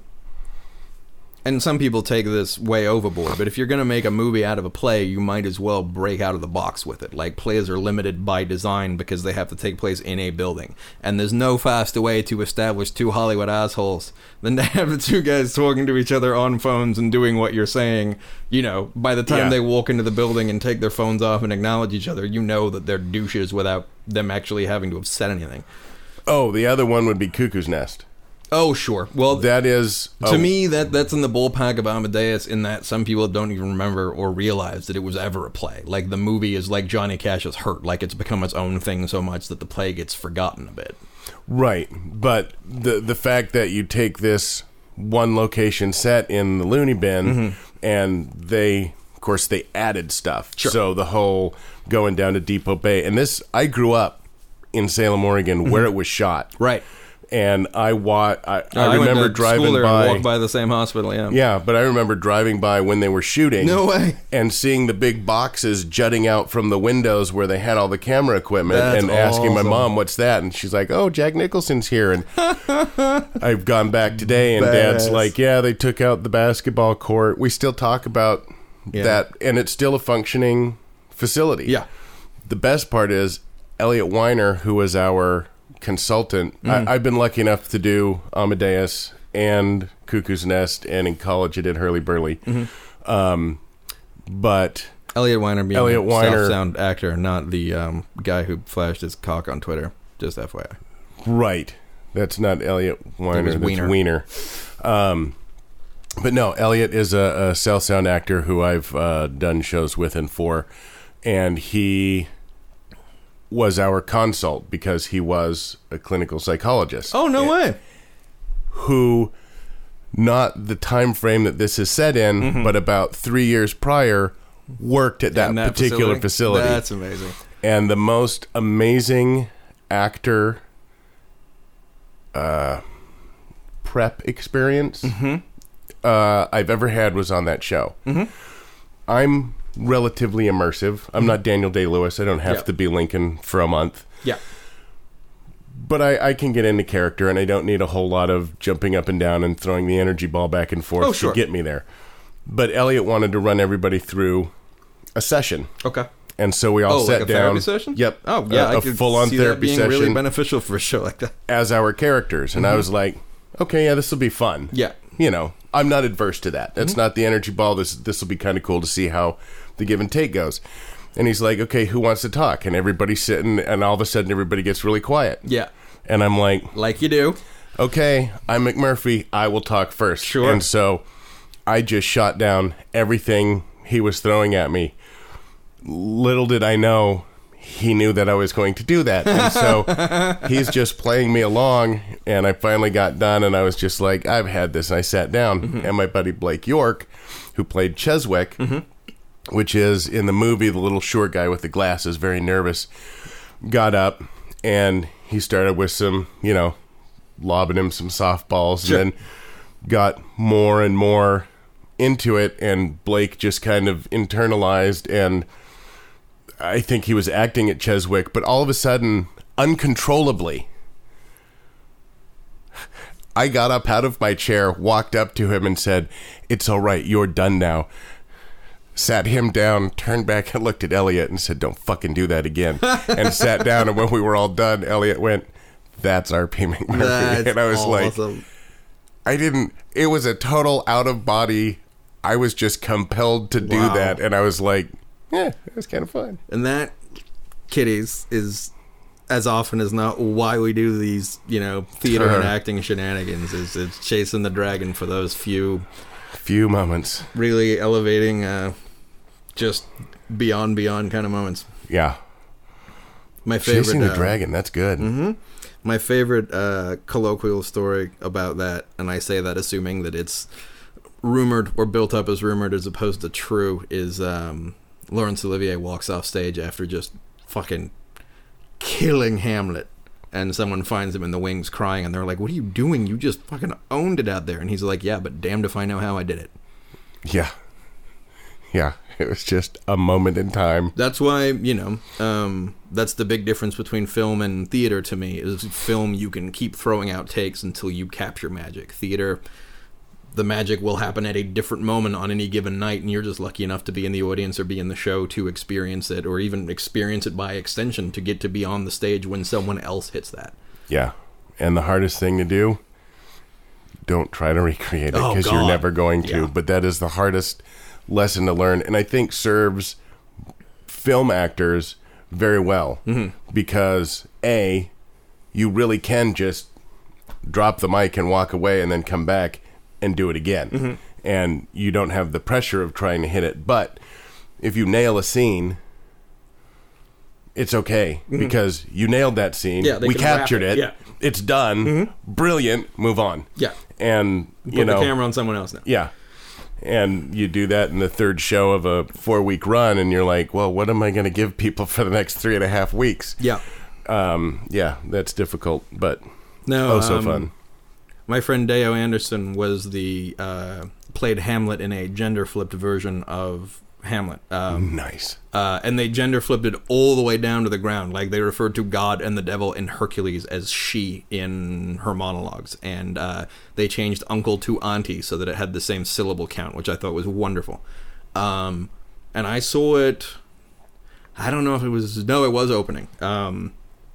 and some people take this way overboard, but if you're going to make a movie out of a play, you might as well break out of the box with it. Like plays are limited by design because they have to take place in a building. And there's no faster way to establish two Hollywood assholes than to have the two guys talking to each other on phones and doing what you're saying. You know, by the time they walk into the building and take their phones off and acknowledge each other, you know that they're douches without them actually having to have said anything. Oh, the other one would be Cuckoo's Nest. Oh, sure. Well, That is... to me, that's in the ballpark of Amadeus in that some people don't even remember or realize that it was ever a play. Like, the movie is like Johnny Cash's Hurt. Like, it's become its own thing so much that the play gets forgotten a bit. Right, but the fact that you take this one location set in the Looney Bin, and they, of course, they added stuff. Sure. So the whole going down to Depot Bay, and this, I grew up in Salem, Oregon, where it was shot. Right. And I remember went to driving school there by. and walked by the same hospital, yeah. Yeah, but I remember driving by when they were shooting. No way. And seeing the big boxes jutting out from the windows where they had all the camera equipment, That's and asking my awesome. mom, what's that? And she's like, oh, Jack Nicholson's here. And I've gone back today, and Dad's Badass. like, yeah, they took out the basketball court. We still talk about that, and it's still a functioning facility. Yeah. The best part is Elliot Weiner, who was our consultant. I've been lucky enough to do Amadeus and Cuckoo's Nest, and in college I did Hurly Burly. But Elliot Weiner being Elliot a Weiner- self-sound actor, not the guy who flashed his cock on Twitter. Just FYI. right, that's not Elliot Weiner. It was That's Weiner. But no, Elliot is a cell sound actor who I've done shows with and for, and he was our consult because he was a clinical psychologist. Oh, no way. Who, not the time frame that this is set in, but about 3 years prior, worked at that In that particular facility. That's amazing. And the most amazing actor prep experience I've ever had was on that show. I'm relatively immersive. I'm not Daniel Day-Lewis. I don't have to be Lincoln for a month. Yeah. But I can get into character, and I don't need a whole lot of jumping up and down and throwing the energy ball back and forth to get me there. But Elliot wanted to run everybody through a session. Okay. And so we all sat like a down. therapy session? Yep. Oh, yeah. I a could full-on see therapy that being session really beneficial for a show like that. as our characters. And I was like, okay, yeah, this will be fun. Yeah. You know, I'm not adverse to that. That's not the energy ball. This will be kind of cool to see how the give and take goes. And he's like, okay, who wants to talk? And everybody's sitting, and all of a sudden everybody gets really quiet. Yeah. And I'm like, Like you do. okay, I'm McMurphy. I will talk first. Sure. And so I just shot down everything he was throwing at me. Little did I know he knew that I was going to do that. And so he's just playing me along, and I finally got done, and I was just like, I've had this. And I sat down, and my buddy Blake York, who played Cheswick, which is in the movie the little short guy with the glasses, very nervous, got up, and he started with some, you know, lobbing him some softballs, Sure. and then got more and more into it, and Blake just kind of internalized, and I think he was acting at Cheswick, but all of a sudden, uncontrollably, I got up out of my chair, walked up to him and said, "It's all right, you're done now." Sat him down, turned back and looked at Elliot and said, "Don't fucking do that again." And sat down, and when we were all done, Elliot went, "That's R.P. McMurphy." That's And I was awesome. like, it was a total out of body. I was just compelled to do Wow. that. And I was like, yeah, it was kind of fun. And that, kiddies, is as often as not why we do these, you know, theater and acting shenanigans. Is it's chasing the dragon for those few Moments. really elevating, just beyond kind of moments. Yeah. My favorite, Chasing the dragon. That's good. my favorite colloquial story about that, and I say that assuming that it's rumored or built up as rumored as opposed to true, is Laurence Olivier walks off stage after just fucking killing Hamlet, and someone finds him in the wings crying, and they're like, "What are you doing? You just fucking owned it out there." And he's like, "Yeah, but damned if I know how I did it." Yeah. Yeah. It was just a moment in time. That's why, you know, that's the big difference between film and theater to me. Is film, you can keep throwing out takes until you capture magic. Theater, the magic will happen at a different moment on any given night, and you're just lucky enough to be in the audience or be in the show to experience it, or even experience it by extension to get to be on the stage when someone else hits that. Yeah. And the hardest thing to do, don't try to recreate it, Oh, because you're God. never going to. Yeah. But that is the hardest lesson to learn, and I think serves film actors very well, because A, you really can just drop the mic and walk away and then come back and do it again, and you don't have the pressure of trying to hit it. But if you nail a scene, it's okay, because you nailed that scene. Yeah, they we can wrap captured it. it. Yeah. It's done. Brilliant. Move on. Yeah. And Put you know, the camera on someone else now. yeah. And you do that in the third show of a 4-week run, and you're like, well, what am I going to give people for the next 3.5 weeks? Yeah. Yeah, that's difficult, but No, so fun. My friend Deo Anderson was the played Hamlet in a gender flipped version of Hamlet. Nice. And they gender flipped it all the way down to the ground. Like, they referred to God and the devil and Hercules as she in her monologues. And they changed uncle to auntie so that it had the same syllable count, which I thought was wonderful. And I saw it, I don't know if it was, no, it was opening. And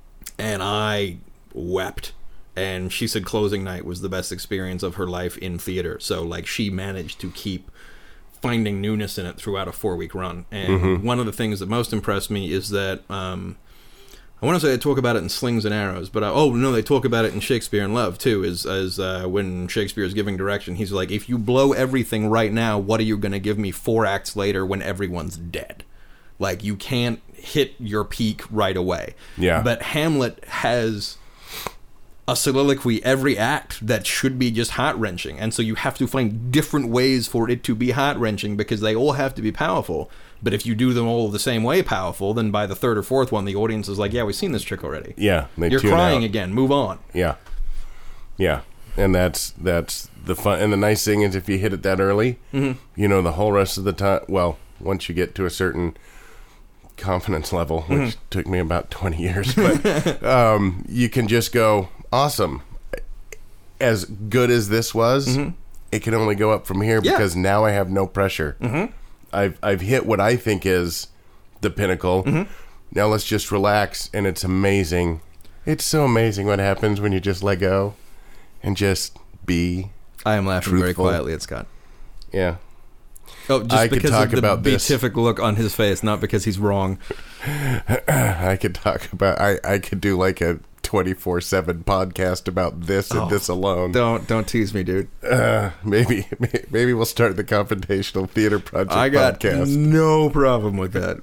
I wept. And she said closing night was the best experience of her life in theater. So, like, she managed to keep finding newness in it throughout a 4-week run. And one of the things that most impressed me is that I want to say they talk about it in Slings and Arrows, but they talk about it in Shakespeare in Love too. Is when Shakespeare is giving direction, he's like, if you blow everything right now, what are you going to give me 4 acts later when everyone's dead? Like, you can't hit your peak right away. Yeah. But Hamlet has a soliloquy every act that should be just heart-wrenching, and so you have to find different ways for it to be heart-wrenching, because they all have to be powerful. But if you do them all the same way powerful, then by the 3rd or 4th one, the audience is like, yeah, we've seen this trick already. Yeah, they You're tune crying out. again, move on. Yeah. Yeah. And that's the fun. And the nice thing is, if you hit it that early, you know, the whole rest of the time, well, once you get to a certain confidence level, which took me about 20 years, but you can just go, awesome. As good as this was, it can only go up from here, because now I have no pressure. I've hit what I think is the pinnacle. Mm-hmm. Now let's just relax, and it's amazing. It's so amazing what happens when you just let go and just be. I am laughing very truthful. quietly at Scott. Yeah. Oh, just I could because talk of the about this. beatific look on his face, not because he's wrong. I could talk about. I could do like a 24/7 podcast about this and this alone. Don't tease me, dude. Maybe we'll start the Confrontational Theater Project I got podcast. no problem with that.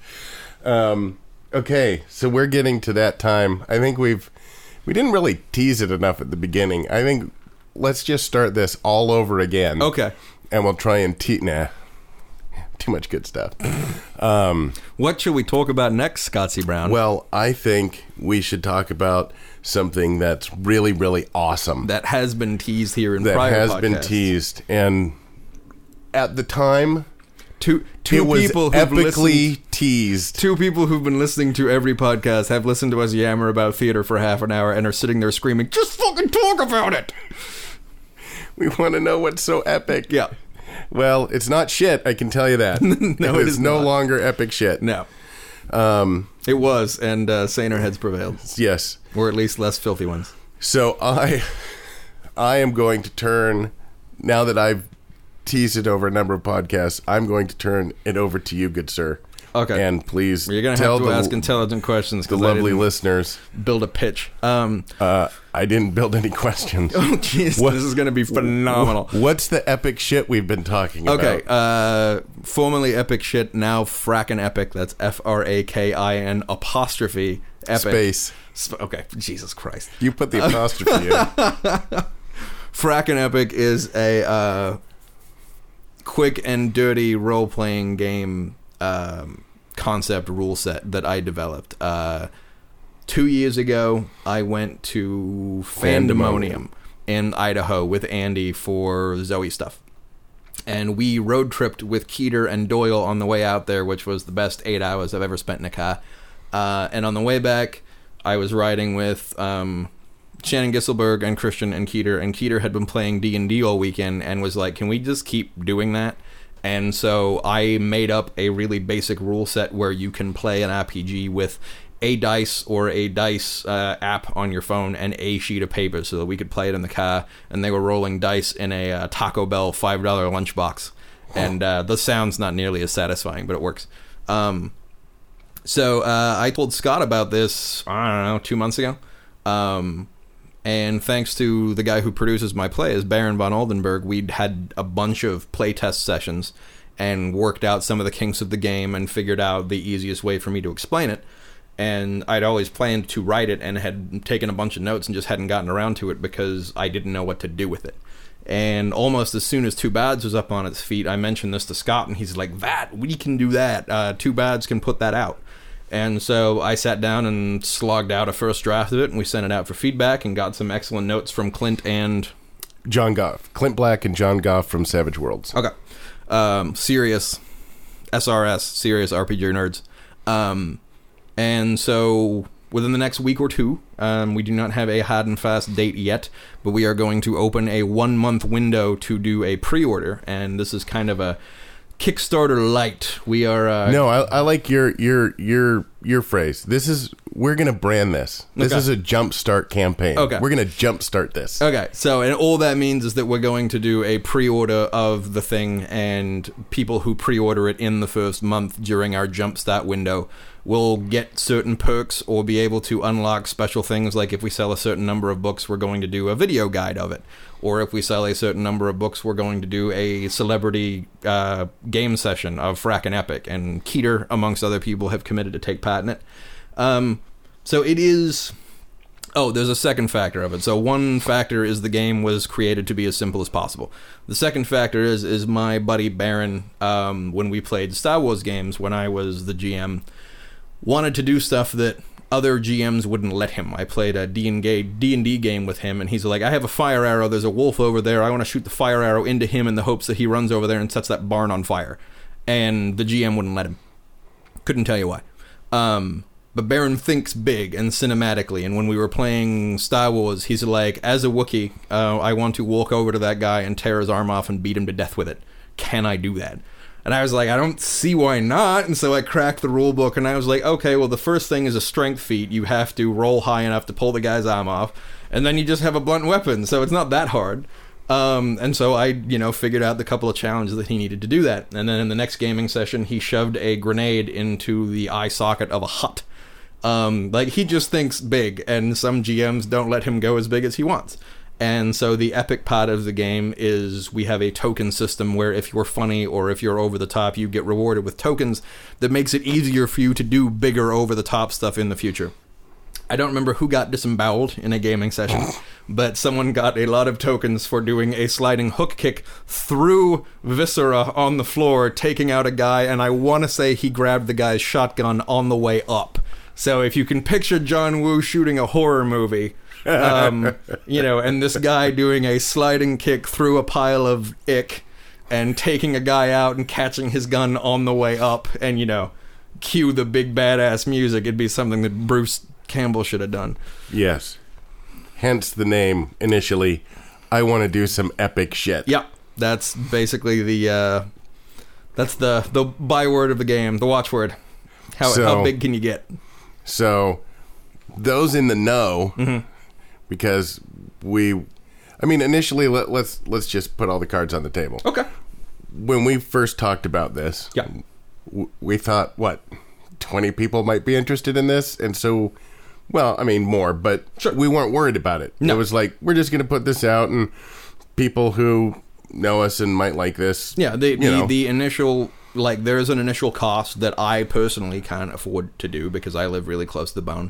Okay, so we're getting to that time. I think we didn't really tease it enough at the beginning. I think let's just start this all over again. Okay. And we'll try and too much good stuff. What should we talk about next, Scottsy Brown? Well, I think we should talk about something that's really, really awesome. That has been teased here in That prior has podcasts. been teased. And at the time, Two it was people who've epically teased. Two people who've been listening to every podcast have listened to us yammer about theater for half an hour and are sitting there screaming, "Just fucking talk about it!" We want to know what's so epic. Yeah. Well, it's not shit, I can tell you that. No, it is no not. longer epic shit. No. It was, and saner heads prevailed. Yes. Or at least less filthy ones. So I am going to turn, now that I've teased it over a number of podcasts, I'm going to turn it over to you, good sir. Okay. And please You're going to tell have to ask intelligent questions. the 'cause I lovely didn't listeners. build a pitch. I didn't build any questions. Oh, jeez. This is going to be phenomenal. What's the epic shit we've been talking about? Okay, formerly Epic Shit, now Frackin' Epic. That's FRAKIN apostrophe Epic. Space. Okay, Jesus Christ. You put the apostrophe in. Frackin' Epic is a quick and dirty role-playing game concept rule set that I developed. 2 years ago, I went to Fandemonium in Idaho with Andy for Zoe stuff. And we road tripped with Keeter and Doyle on the way out there, which was the best 8 hours I've ever spent in a car. And on the way back, I was riding with Shannon Gisselberg and Christian and Keeter had been playing D&D all weekend and was like, can we just keep doing that? And so I made up a really basic rule set where you can play an RPG with a dice or a dice app on your phone and a sheet of paper so that we could play it in the car, and they were rolling dice in a Taco Bell $5 lunchbox. And the sound's not nearly as satisfying, but it works. So I told Scott about this, I don't know, 2 months ago. And thanks to the guy who produces my plays, Baron von Oldenburg, we'd had a bunch of playtest sessions and worked out some of the kinks of the game and figured out the easiest way for me to explain it. And I'd always planned to write it and had taken a bunch of notes and just hadn't gotten around to it because I didn't know what to do with it. And almost as soon as Two Bads was up on its feet, I mentioned this to Scott, and he's like, we can do that. Two Bads can put that out. And so I sat down and slogged out a first draft of it, and we sent it out for feedback and got some excellent notes from Clint and John Goff. Clint Black and John Goff from Savage Worlds. Okay. Serious SRS, serious RPG nerds. And so within the next week or two, we do not have a hard and fast date yet, but we are going to open a 1 month window to do a pre-order, and this is kind of a Kickstarter light. We are No, I like your phrase. We're gonna brand this. This Okay. is a jumpstart campaign. Okay. We're gonna jumpstart this. Okay, so and all that means is that we're going to do a pre-order of the thing, and people who pre-order it in the first month during our jumpstart window will get certain perks or be able to unlock special things, like if we sell a certain number of books, we're going to do a video guide of it. Or if we sell a certain number of books, we're going to do a celebrity game session of Frackin' Epic, and Keeter, amongst other people, have committed to take part in it. So it is... Oh, there's a second factor of it. So one factor is the game was created to be as simple as possible. The second factor is my buddy Baron, when we played Star Wars games, when I was the GM, wanted to do stuff that other GMs wouldn't let him. I played a D&D game with him, and he's like, I have a fire arrow, there's a wolf over there, I want to shoot the fire arrow into him in the hopes that he runs over there and sets that barn on fire. And the GM wouldn't let him. Couldn't tell you why. But Baron thinks big and cinematically, and when we were playing Star Wars, he's like, as a Wookiee, I want to walk over to that guy and tear his arm off and beat him to death with it. Can I do that? And I was like, I don't see why not. And so I cracked the rule book, and I was like, okay, well, the first thing is a strength feat. You have to roll high enough to pull the guy's arm off, and then you just have a blunt weapon, so it's not that hard. And so I, figured out the couple of challenges that he needed to do that. And then in the next gaming session, he shoved a grenade into the eye socket of a hut. He just thinks big, and some GMs don't let him go as big as he wants. And so the epic part of the game is we have a token system where if you're funny or if you're over the top, you get rewarded with tokens that makes it easier for you to do bigger over the top stuff in the future. I don't remember who got disemboweled in a gaming session, but someone got a lot of tokens for doing a sliding hook kick through viscera on the floor, taking out a guy, and I want to say he grabbed the guy's shotgun on the way up. So if you can picture John Woo shooting a horror movie, and this guy doing a sliding kick through a pile of ick and taking a guy out and catching his gun on the way up and, cue the big badass music, it'd be something that Bruce Campbell should have done. Yes. Hence the name initially. I want to do some epic shit. Yeah. That's basically the byword of the game, the watchword. How big can you get? So those in the know, because initially let's just put all the cards on the table. Okay. When we first talked about this, yeah, we thought 20 people might be interested in this, and so more, but sure, we weren't worried about it. No. It was like, we're just going to put this out, and people who know us and might like this. Yeah, the initial, there's an initial cost that I personally can't afford to do because I live really close to the bone,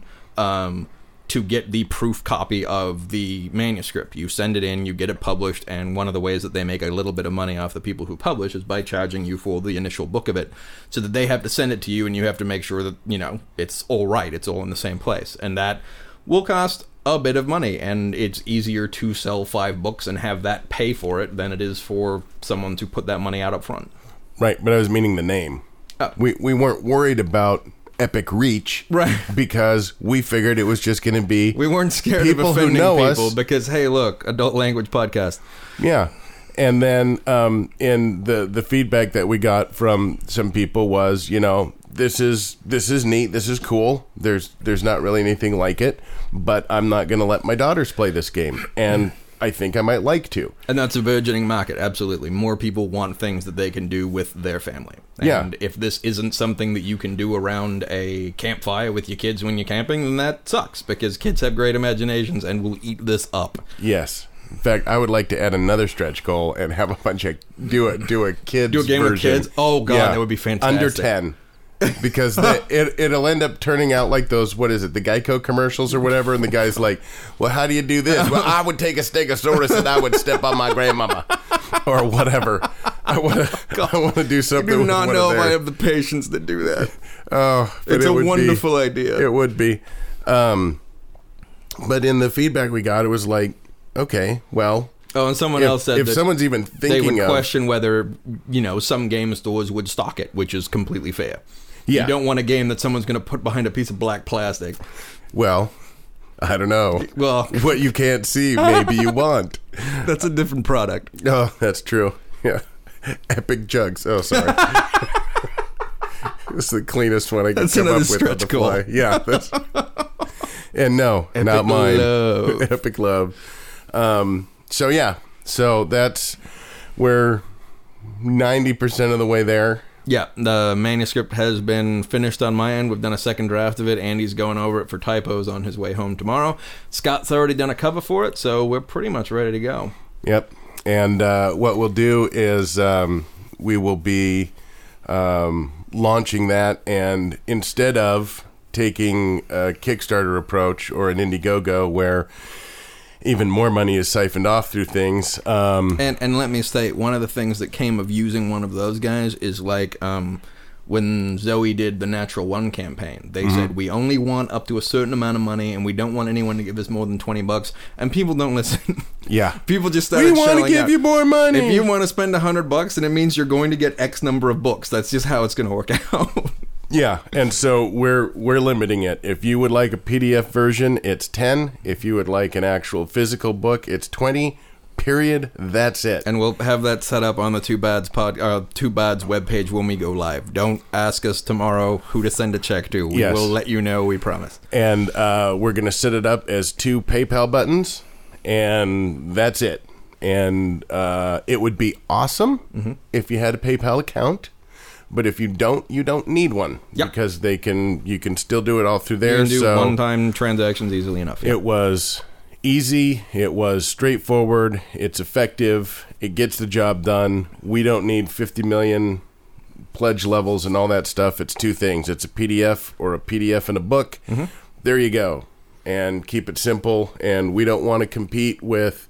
to get the proof copy of the manuscript. You send it in, you get it published, and one of the ways that they make a little bit of money off the people who publish is by charging you for the initial book of it, so that they have to send it to you, and you have to make sure that, it's all right, it's all in the same place. And that will cost a bit of money, and it's easier to sell 5 books and have that pay for it than it is for someone to put that money out up front. Right, but I was meaning the name. Oh. We weren't worried about epic reach, right? Because we figured it was just going to be, we weren't scared of offending people because, hey, look, adult language podcast. Yeah. And then in the feedback that we got from some people was, this is neat, this is cool, there's not really anything like it, but I'm not going to let my daughters play this game, and I think I might like to. And that's a burgeoning market, absolutely. More people want things that they can do with their family. And yeah. If this isn't something that you can do around a campfire with your kids when you're camping, then that sucks, because kids have great imaginations and will eat this up. Yes. In fact, I would like to add another stretch goal and have a bunch of do a kids do a game version. With kids. Oh god, yeah. That would be fantastic. Under 10. Because it'll end up turning out like those, what is it, the Geico commercials or whatever, and the guy's like, well, how do you do this? Well, I would take a Stegosaurus and I would step on my grandmama, or whatever. I want to do something. I do not know if I have the patience to do that. Oh, it's a wonderful idea. It would be. But in the feedback we got, it was like, okay, well. Oh, and someone else said if someone's even thinking they would question whether, some game stores would stock it, which is completely fair. Yeah. You don't want a game that someone's going to put behind a piece of black plastic. Well, I don't know. Well, what you can't see, maybe you want. That's a different product. Oh, that's true. Yeah. Epic jugs. Oh, sorry. This is the cleanest one I can come up with on the fly. Yeah. And no, Epic not mine. Love. Epic love. So yeah, so that's we're 90% of the way there. Yeah, the manuscript has been finished on my end. We've done a second draft of it. Andy's going over it for typos on his way home tomorrow. Scott's already done a cover for it, so we're pretty much ready to go. Yep, and what we'll do is we will be launching that, and instead of taking a Kickstarter approach or an Indiegogo where even more money is siphoned off through things. And let me state, one of the things that came of using one of those guys is like when Zoe did the Natural One campaign. They said, we only want up to a certain amount of money, and we don't want anyone to give us more than $20. And people don't listen. Yeah. People just started shelling out. We want to give you more money. If you want to spend $100, then it means you're going to get X number of books. That's just how it's going to work out. Yeah, and so we're limiting it. If you would like a PDF version, it's 10. If you would like an actual physical book, it's 20. Period. That's it. And we'll have that set up on the Two Bads webpage when we go live. Don't ask us tomorrow who to send a check to. We will let you know, we promise. And we're going to set it up as 2 PayPal buttons, and that's it. And it would be awesome if you had a PayPal account. But if you don't need one. Yep. Because you can still do it all through there. You can do one-time transactions easily enough. It was easy. It was straightforward. It's effective. It gets the job done. We don't need 50 million pledge levels and all that stuff. It's 2 things. It's a PDF or a PDF and a book. There you go. And keep it simple. And we don't want to compete with,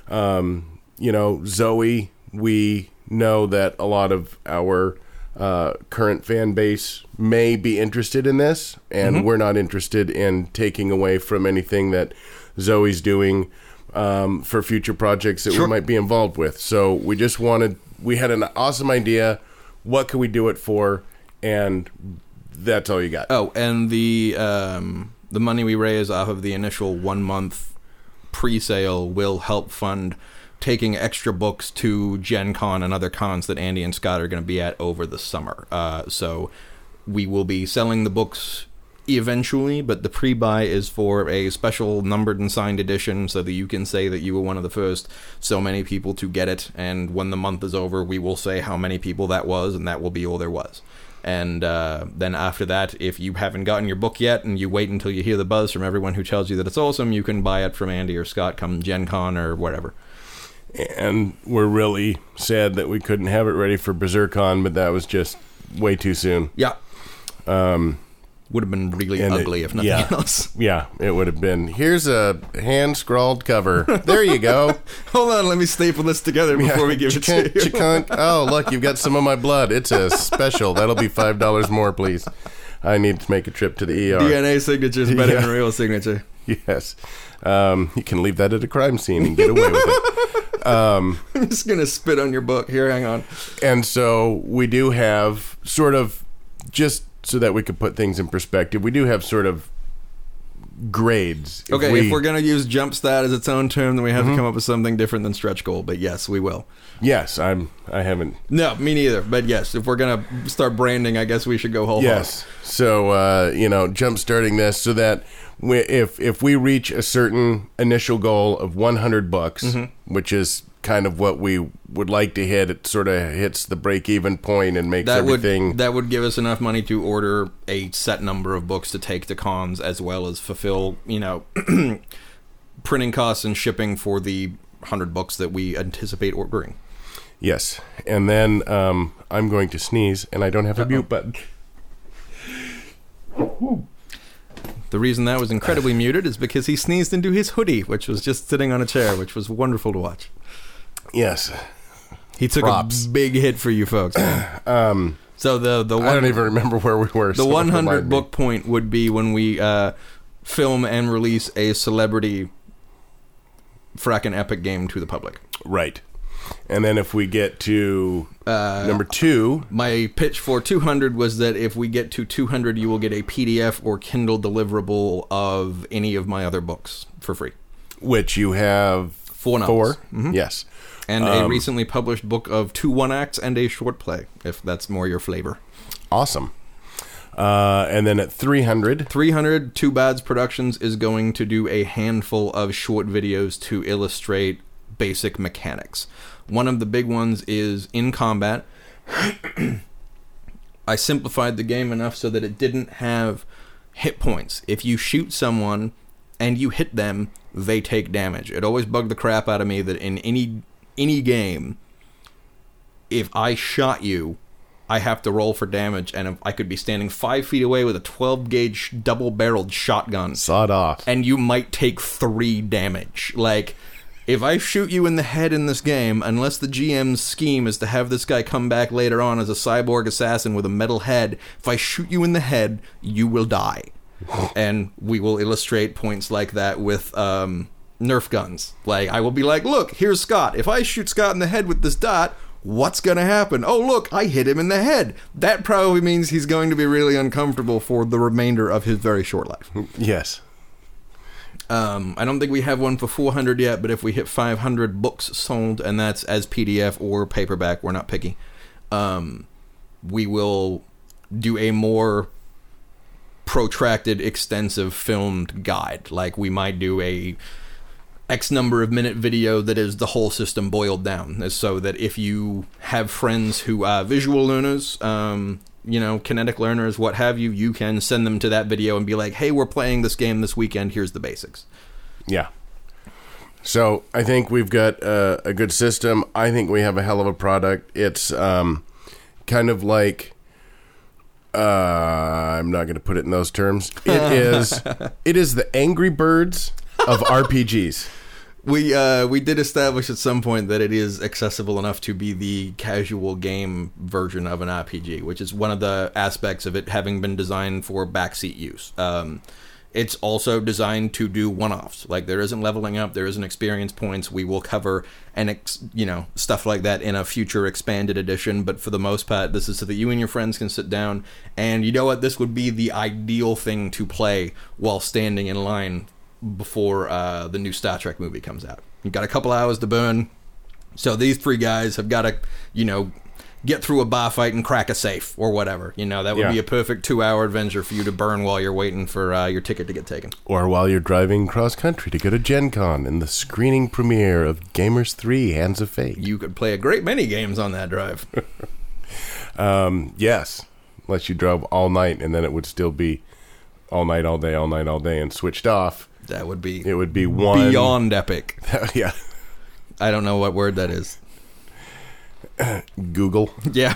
Zoe. We know that a lot of our current fan base may be interested in this, and we're not interested in taking away from anything that Zoe's doing for future projects that we might be involved with. So we had an awesome idea. What can we do it for? And that's all you got. Oh, and the money we raise off of the initial 1-month pre-sale will help fund taking extra books to Gen Con and other cons that Andy and Scott are going to be at over the summer. So we will be selling the books eventually, but the pre-buy is for a special numbered and signed edition so that you can say that you were one of the first so many people to get it, and when the month is over, we will say how many people that was, and that will be all there was. And then after that, if you haven't gotten your book yet and you wait until you hear the buzz from everyone who tells you that it's awesome, you can buy it from Andy or Scott come Gen Con or whatever. And we're really sad that we couldn't have it ready for BerserkCon, but that was just way too soon. Yeah. Would have been really ugly if nothing else. Yeah, it would have been. Here's a hand-scrawled cover. There you go. Hold on, let me staple this together before we give it to you. Oh, look, you've got some of my blood. It's a special. That'll be $5 more, please. I need to make a trip to the ER. DNA signature is better than real signature. Yes. You can leave that at a crime scene and get away with it. I'm just going to spit on your book. Here, hang on. And so we do have sort of, just so that we could put things in perspective, we do have sort of grades. If we're going to use jump stat as its own term, then we have to come up with something different than stretch goal. But yes, we will. Yes, I haven't. No, me neither. But yes, if we're going to start branding, I guess we should go whole hog. Yes. So, jump starting this so that if we reach a certain initial goal of 100 books, which is kind of what we would like to hit, it sort of hits the break-even point and makes everything... That would give us enough money to order a set number of books to take to cons, as well as fulfill, printing costs and shipping for the 100 books that we anticipate ordering. Yes. And then I'm going to sneeze, and I don't have a mute button. The reason that was incredibly muted is because he sneezed into his hoodie, which was just sitting on a chair, which was wonderful to watch. Yes. He took a big hit for you folks. So the I don't even remember where we were. The 100 book point would be when we film and release a celebrity frackin' epic game to the public. Right. And then if we get to number 2... My pitch for 200 was that if we get to 200, you will get a PDF or Kindle deliverable of any of my other books for free. Which you have 4 novels. 4? Mm-hmm. Yes. And a recently published book of 2 one-acts and a short play, if that's more your flavor. Awesome. And then at 300... 300, Two Bads Productions is going to do a handful of short videos to illustrate basic mechanics. One of the big ones is In Combat. I simplified the game enough so that it didn't have hit points. If you shoot someone and you hit them, they take damage. It always bugged the crap out of me that in any game, if I shot you, I have to roll for damage, and I could be standing 5 feet away with a 12-gauge double-barreled shotgun. Sawed off. And you might take 3 damage. Like, if I shoot you in the head in this game, unless the GM's scheme is to have this guy come back later on as a cyborg assassin with a metal head, if I shoot you in the head, you will die. And we will illustrate points like that with Nerf guns. Like, I will be like, look, here's Scott. If I shoot Scott in the head with this dot, what's going to happen? Oh, look, I hit him in the head. That probably means he's going to be really uncomfortable for the remainder of his very short life. Yes. I don't think we have one for 400 yet, but if we hit 500 books sold, and that's as PDF or paperback, we're not picky, we will do a more protracted, extensive filmed guide. Like, we might do a X number of minute video that is the whole system boiled down, so that if you have friends who are visual learners, kinetic learners, what have you, you can send them to that video and be like, hey, we're playing this game this weekend, here's the basics. Yeah. So I think we've got a good system. I think we have a hell of a product. It's kind of like, I'm not going to put it in those terms. It is the Angry Birds of RPGs. We did establish at some point that it is accessible enough to be the casual game version of an RPG, which is one of the aspects of it having been designed for backseat use. It's also designed to do one-offs. Like, there isn't leveling up, there isn't experience points. We will cover stuff like that in a future expanded edition, but for the most part, this is so that you and your friends can sit down, and you know what? This would be the ideal thing to play while standing in line before the new Star Trek movie comes out. You've got a couple hours to burn, so these three guys have got to, get through a bar fight and crack a safe or whatever. That would be a perfect 2-hour adventure for you to burn while you're waiting for your ticket to get taken. Or while you're driving cross-country to go to Gen Con in the screening premiere of Gamers 3 Hands of Fate. You could play a great many games on that drive. Yes, unless you drove all night, and then it would still be all night, all day, and switched off. That would be... It would be one... Beyond epic. Yeah. I don't know what word that is. Google. Yeah.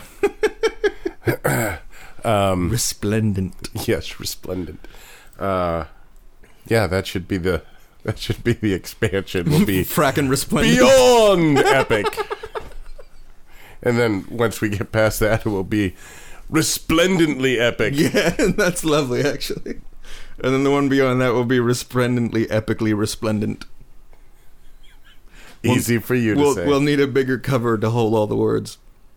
Resplendent. Yes, resplendent. Yeah, that should be the expansion. Will be fracking resplendent. Beyond epic. And then once we get past that, it will be resplendently epic. Yeah, that's lovely, actually. And then the one beyond that will be resplendently, epically resplendent. Easy for you to say. We'll need a bigger cover to hold all the words.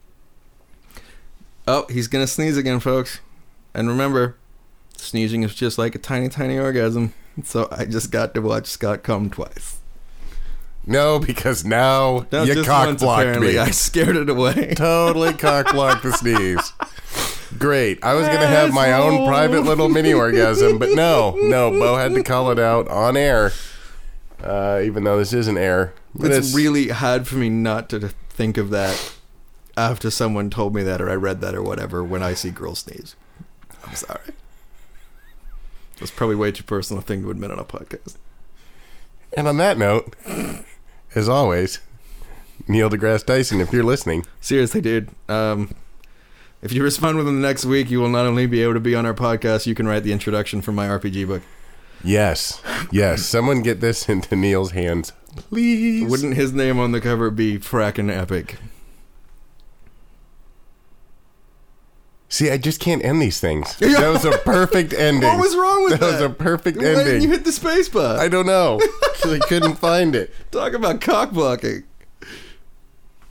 Oh, he's going to sneeze again, folks. And remember, sneezing is just like a tiny, tiny orgasm. So I just got to watch Scott come twice. No, because now you cock-blocked me. I scared it away. Totally cock-blocked the sneeze. Great. I was going to have my own private little mini orgasm, but no, Bo had to call it out on air, even though this isn't air. It's really hard for me not to think of that after someone told me that or I read that or whatever when I see girls sneeze. I'm sorry. That's probably way too personal a thing to admit on a podcast. And on that note, as always, Neil deGrasse Tyson, if you're listening. Seriously, dude. If you respond within the next week, you will not only be able to be on our podcast, you can write the introduction for my RPG book. Yes. Someone get this into Neil's hands, please. Wouldn't his name on the cover be frackin' epic? See, I just can't end these things. That was a perfect ending. What was wrong with that? That was a perfect ending. Why didn't you hit the space bar? I don't know. I couldn't find it. Talk about cock blocking.